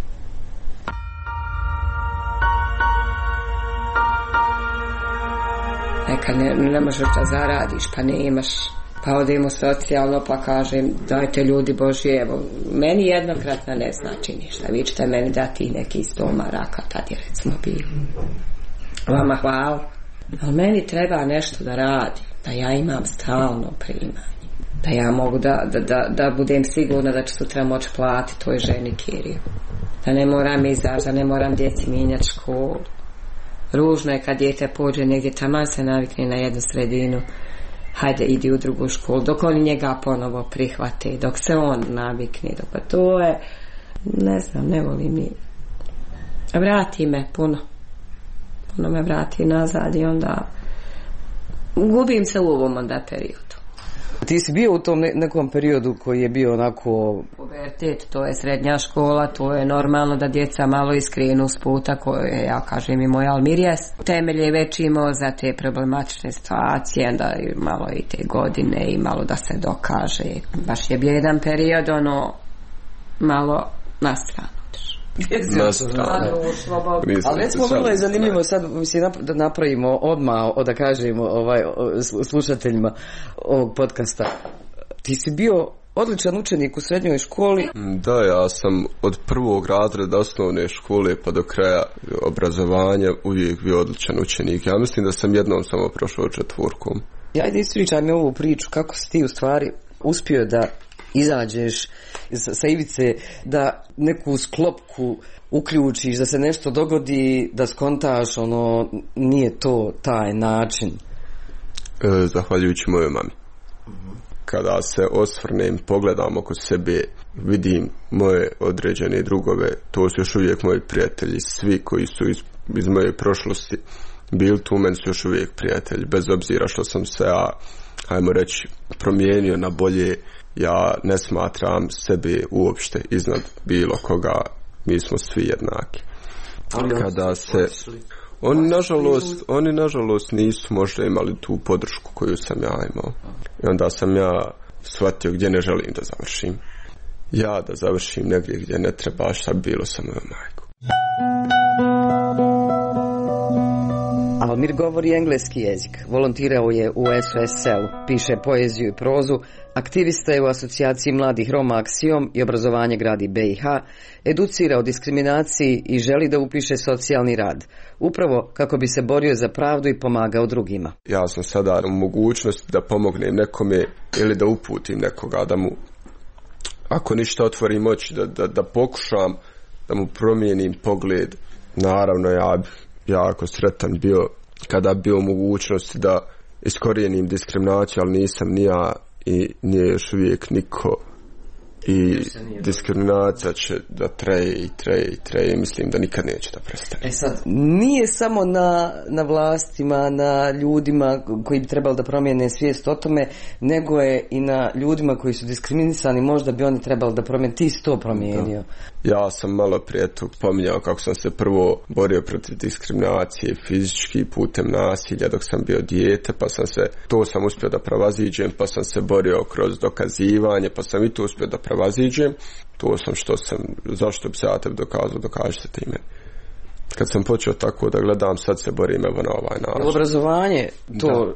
Nekad ne možeš da zaradiš, pa ne imaš. Pa odemo socijalno, pa kažem, dajte ljudi Božji, evo, meni jednokratna ne znači ništa. Vi ćete meni dati neki 100 maraka, tad je recimo bilo. Vama hvala. Ali meni treba nešto da radim, da ja imam stalno primanje. Da ja mogu da budem sigurna da ću sutra moći platiti toj ženi kiriju. Da ne moram izaći, da ne moram djeci mijenjati školu. Ružno je kad dijete pođe negdje, taman se navikne na jednu sredinu. Hajde, idi u drugu školu, dok oni njega ponovo prihvate, dok se on navikne, pa to je, ne znam, ne volim mi. Vrati me puno me vrati nazad i onda gubim se u ovom onda periodu. Ti si bio u tom nekom periodu koji je bio onako... Pubertet, to je srednja škola, to je normalno da djeca malo iskrenu s puta koje, ja kažem i moj Almirija, temelje već imao za te problematične situacije, onda malo i te godine i malo da se dokaže. Baš je bio jedan period, malo na stranu. Ali recimo vrlo je zanimljivo sad da napravimo odmah, da kažemo slušateljima ovog podcasta. Ti si bio odličan učenik u srednjoj školi. Da, ja sam od prvog razreda osnovne škole pa do kraja obrazovanja uvijek bio odličan učenik. Ja mislim da sam jednom samo prošao 4. Ajde, ispričaj mi ovu priču, kako si ti u stvari uspio da izađeš sa ivice, da neku sklopku uključiš, da se nešto dogodi, da skontaš, nije to taj način. Zahvaljujući mojoj mami. Kada se osvrnem, pogledam oko sebe, vidim moje određene drugove, to su još uvijek moji prijatelji, svi koji su iz moje prošlosti bili tu, meni su još uvijek prijatelji, bez obzira što sam se, ajmo reći, promijenio na bolje. Ja ne smatram sebe uopšte iznad bilo koga, mi smo svi jednaki. Kada se oni nažalost nisu možda imali tu podršku koju sam ja imao. I onda sam ja shvatio gdje ne želim da završim. Ja da završim negdje gdje ne treba, šta bi bilo sa mojom majkom. Almir govori engleski jezik, volontirao je u SOS-u, piše poeziju i prozu, aktivista je u asocijaciji mladih Roma Aksiom i obrazovanje gradi BiH, educira o diskriminaciji i želi da upiše socijalni rad, upravo kako bi se borio za pravdu i pomagao drugima. Ja sam sada u mogućnosti da pomognem nekome ili da uputim nekoga, da mu, ako ništa, otvorim oči, da pokušam da mu promijenim pogled. Naravno, ja bi jako sretan bio kada bi bio mogućnosti da iskorijenim diskriminaciju, ali nisam ni ja i nije još uvijek niko. I diskriminacija će da traje, mislim da nikad neće da prestane. Sad, nije samo na vlastima, na ljudima koji bi trebali da promijene svijest o tome, nego je i na ljudima koji su diskriminisani, možda bi oni trebali da promijene, ti si to promijenio. Da. Ja sam malo prije tu pominjao kako sam se prvo borio protiv diskriminacije fizički putem nasilja dok sam bio dijete, pa to sam uspio da prevaziđem, pa sam se borio kroz dokazivanje, pa sam i to uspio da prevaziđem. To sam zašto bi se ja tebi dokazao, dokažite ti meni. Kad sam počeo tako da gledam, sad se borim evo na ovaj način. Obrazovanje, to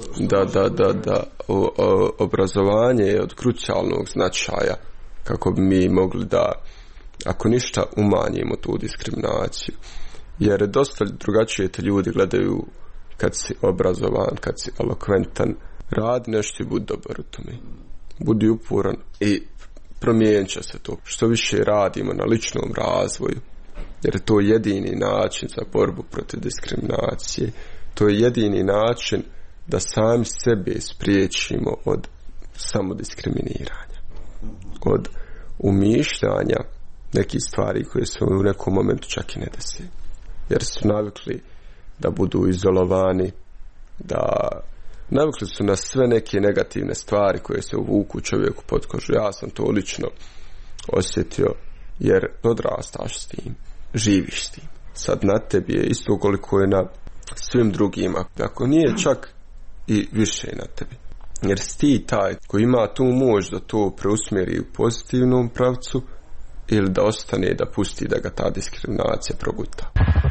Da. Obrazovanje je od krucijalnog značaja kako bi mi mogli da, ako ništa, umanjimo tu diskriminaciju. Jer dosta drugačije te ljudi gledaju kad si obrazovan, kad si elokventan. Radi nešto i budi dobar u tome. Budi uporan i promijenit će se to. Što više radimo na ličnom razvoju, jer je to jedini način za borbu protiv diskriminacije. To je jedini način da sami sebe spriječimo od samodiskriminiranja, od umišljanja nekih stvari koje se u nekom momentu čak i ne desi. Jer su navikli da budu izolovani, navikli su na sve neke negativne stvari koje se uvuku čovjeku pod kožu. Ja sam to lično osjetio, jer odrastaš s tim, živiš s tim. Sad na tebi je isto koliko je na svim drugima, ako nije čak i više na tebi. Jer si ti taj koji ima tu moć da to preusmjeri u pozitivnom pravcu ili da ostane, da pusti da ga ta diskriminacija proguta.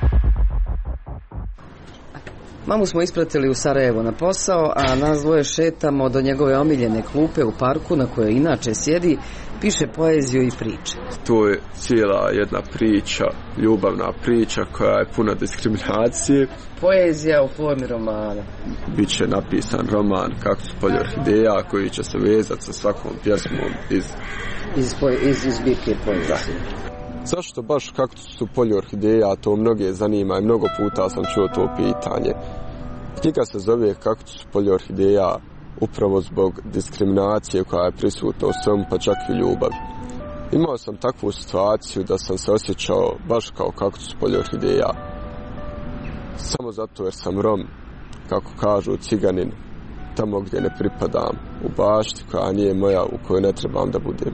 Mamu smo ispratili u Sarajevo na posao, a nas dvoje šetamo do njegove omiljene klupe u parku na kojoj inače sjedi, piše poeziju i priče. To je cijela jedna priča, ljubavna priča koja je puna diskriminacije. Poezija u formi romana. Biće napisan roman Kaktus polje orhideja koji će se vezati sa svakom pjesmom iz zbirke poezije. Zašto baš Kaktus polje orhideja, to mnoge zanima i mnogo puta sam čuo to pitanje. Knjiga se zove Kaktus polje orhideja upravo zbog diskriminacije koja je prisutna u svemu, pa čak i ljubavi. Imao sam takvu situaciju da sam se osjećao baš kao kaktus polje orhideja, samo zato jer sam Rom, kako kažu ciganin, tamo gdje ne pripadam, u bašti koja nije moja, u kojoj ne trebam da budem.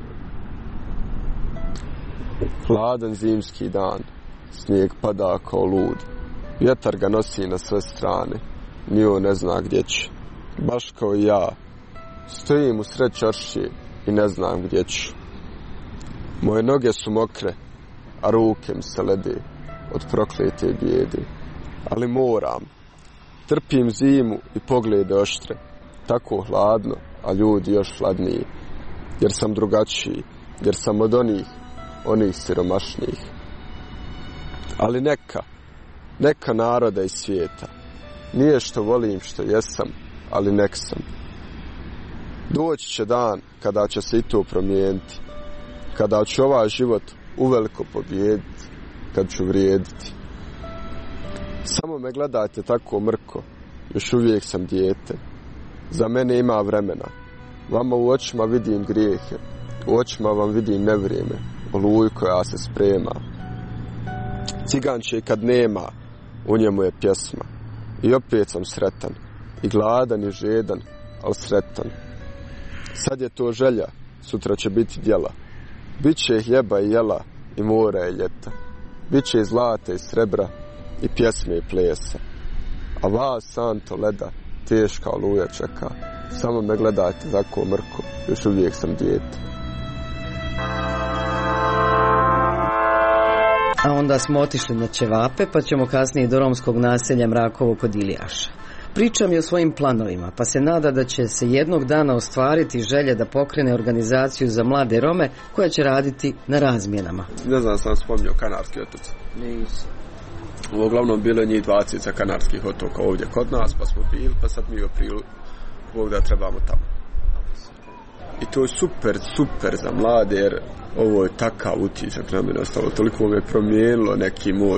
Hladan zimski dan, snijeg pada kao lud, vjetar ga nosi na sve strane, ni on ne zna gdje će. Baš kao i ja, stojim u sred čaršije i ne znam gdje ću. Moje noge su mokre, a ruke mi se lede od proklete bijede. Ali moram, trpim zimu i poglede oštre, tako hladno, a ljudi još hladniji. jer sam drugačiji, jer sam od onih siromašnijih. Ali neka naroda iz svijeta, nije što volim što jesam, ali nek sam. Doći će dan kada će se i to promijeniti, kada ću ovaj život uveliko pobijediti, kad ću vrijediti. Samo me gledajte tako mrko, još uvijek sam dijete. Za mene ima vremena. Vama u očima vidim grijehe, u očima vam vidim nevrijeme, oluju koja se sprema. Ciganče kad nema, u njemu je pjesma. I opet sam sretan, i gladan i žedan, ali sretan. Sad je to želja, sutra će biti djela. Biće hljeba i jela, i mora i ljeta. Biće i zlata i srebra, i pjesme i plesa. A vas, santo leda, teška oluja čeka. Samo me gledajte tako mrko, još uvijek sam dijete. A onda smo otišli na ćevape, pa ćemo kasnije do romskog naselja Mrakovo kod Ilijaša. Pričam i o svojim planovima, pa se nada da će se jednog dana ostvariti želja da pokrene organizaciju za mlade Rome koja će raditi na razmjenama. Ne znam, sam spomnio Kanarski otoci. Nisu. Uglavnom bilo je njih 20 sa Kanarskih otoka ovdje kod nas, pa smo bili, pa sad mi u aprilu ovog da trebamo tamo. I to je super za mlade, jer ovo je takav utisak na mene ostalo, toliko me promijenilo neki moj,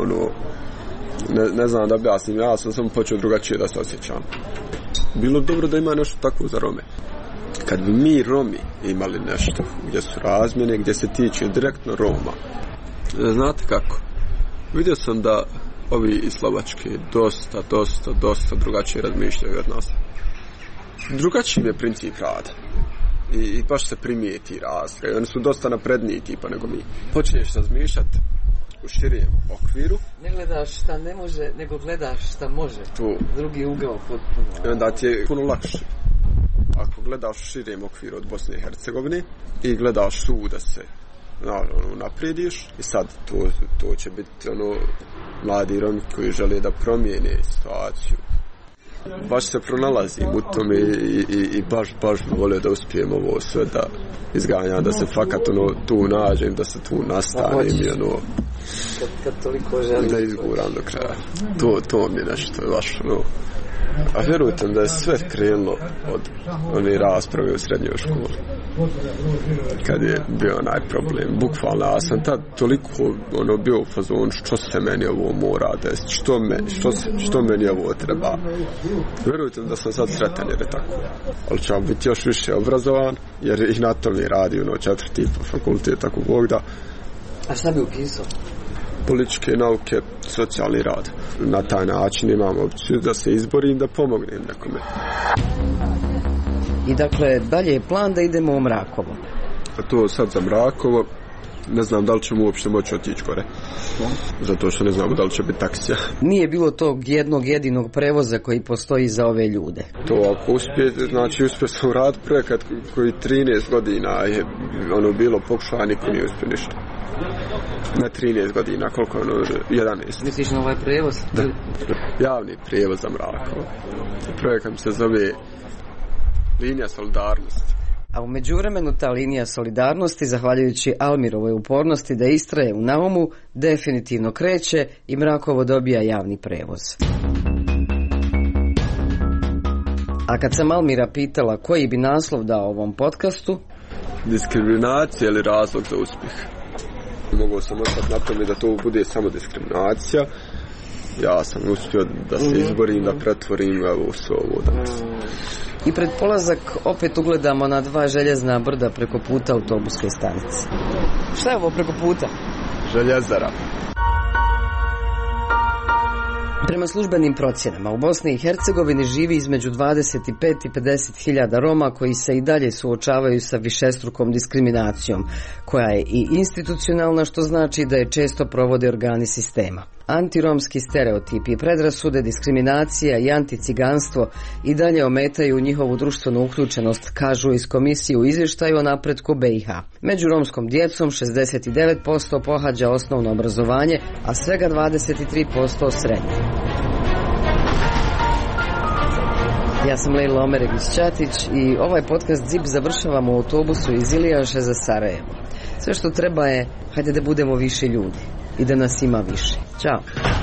ne znam da objasnim, ja sam samo počeo drugačije da se osjećam. Bilo bi dobro da ima nešto tako za Rome. Kad bi mi Romi imali nešto gdje su razmjene, gdje se tiče direktno Roma, znate kako? Vidio sam da ovi iz Slovačke dosta drugačije razmišljaju od nas. Drugačiji je princip rada. I baš se primijeti razlika. I oni su dosta napredniji tipa nego mi. Počneš razmišljati u širijem okviru. Ne gledaš šta ne može, nego gledaš šta može. Tu. Drugi ugao potpuno. I onda ti je puno lakše. Ako gledaš u širijem okviru od Bosne i Hercegovine i gledaš tu da se naprediš, i sad to će biti mladi Romi koji žele da promijene situaciju. Baš se pronalazim u tome i baš bi volio da uspijem ovo sve da izganjam, da se fakat tu nađem, da se tu nastavim i kad toliko želim da izguram do kraja. To mi je nešto baš A vjerujte da je sve krenulo od one rasprave u srednjoj školi. Kad je bio onaj problem, bukvalno, ja sam tad toliko bio u fazonu, što se meni ovo mora desiti, što meni ovo treba. Vjerujte da sam sad sretan jer je tako. Ali ću biti još više obrazovan, jer i na tome radi 4. fakultet, ako Bog da. A šta bi upisao? Političke nauke, socijalni rad. Na taj način imam opciju da se izborim, da pomognem nekome. I dakle, dalje je plan da idemo u Mrakovo. A to sad za Mrakovo, ne znam da li ćemo uopšte moći otići gore. Zato što ne znamo da li će biti taksija. Nije bilo tog jednog jedinog prevoza koji postoji za ove ljude. To ako uspije, znači uspio sam raditi projekat koji 13 godina je bilo pokušao, niko nije uspio ništa. Na 13 godina, koliko 11. Misliš na ovaj prevoz? Da, javni prevoz za Mrakovo. Projekat se zove Linija solidarnosti. A u međuvremenu ta linija solidarnosti, zahvaljujući Almirovoj upornosti da istraje u naumu, definitivno kreće i Mrakovo dobija javni prevoz. A kad sam Almira pitala koji bi naslov dao ovom podcastu... Diskriminacija ili razlog za uspjeh? Mogao sam ostati na tome da to bude samo diskriminacija. Ja sam uspio da se izborim, da pretvorim sve ovo danas. I pred polazak opet ugledamo na 2 željezna brda preko puta autobuske stanice. Šta je ovo preko puta? Željezara. Prema službenim procjenama, u Bosni i Hercegovini živi između 25 i 50 hiljada Roma koji se i dalje suočavaju sa višestrukom diskriminacijom, koja je i institucionalna, što znači da je često provode organi sistema. Antiromski stereotipi, predrasude, diskriminacija i anticiganstvo i dalje ometaju njihovu društvenu uključenost, kažu iz komisije u izvještaju o napretku BiH. Među romskom djecom 69% pohađa osnovno obrazovanje, a svega 23% srednje. Ja sam Lejla Omeregić-Ćatić i ovaj podcast ZIP završavamo u autobusu iz Ilijaše za Sarajevo. Sve što treba je, hajde da budemo više ljudi i da nas ima više. Ćao!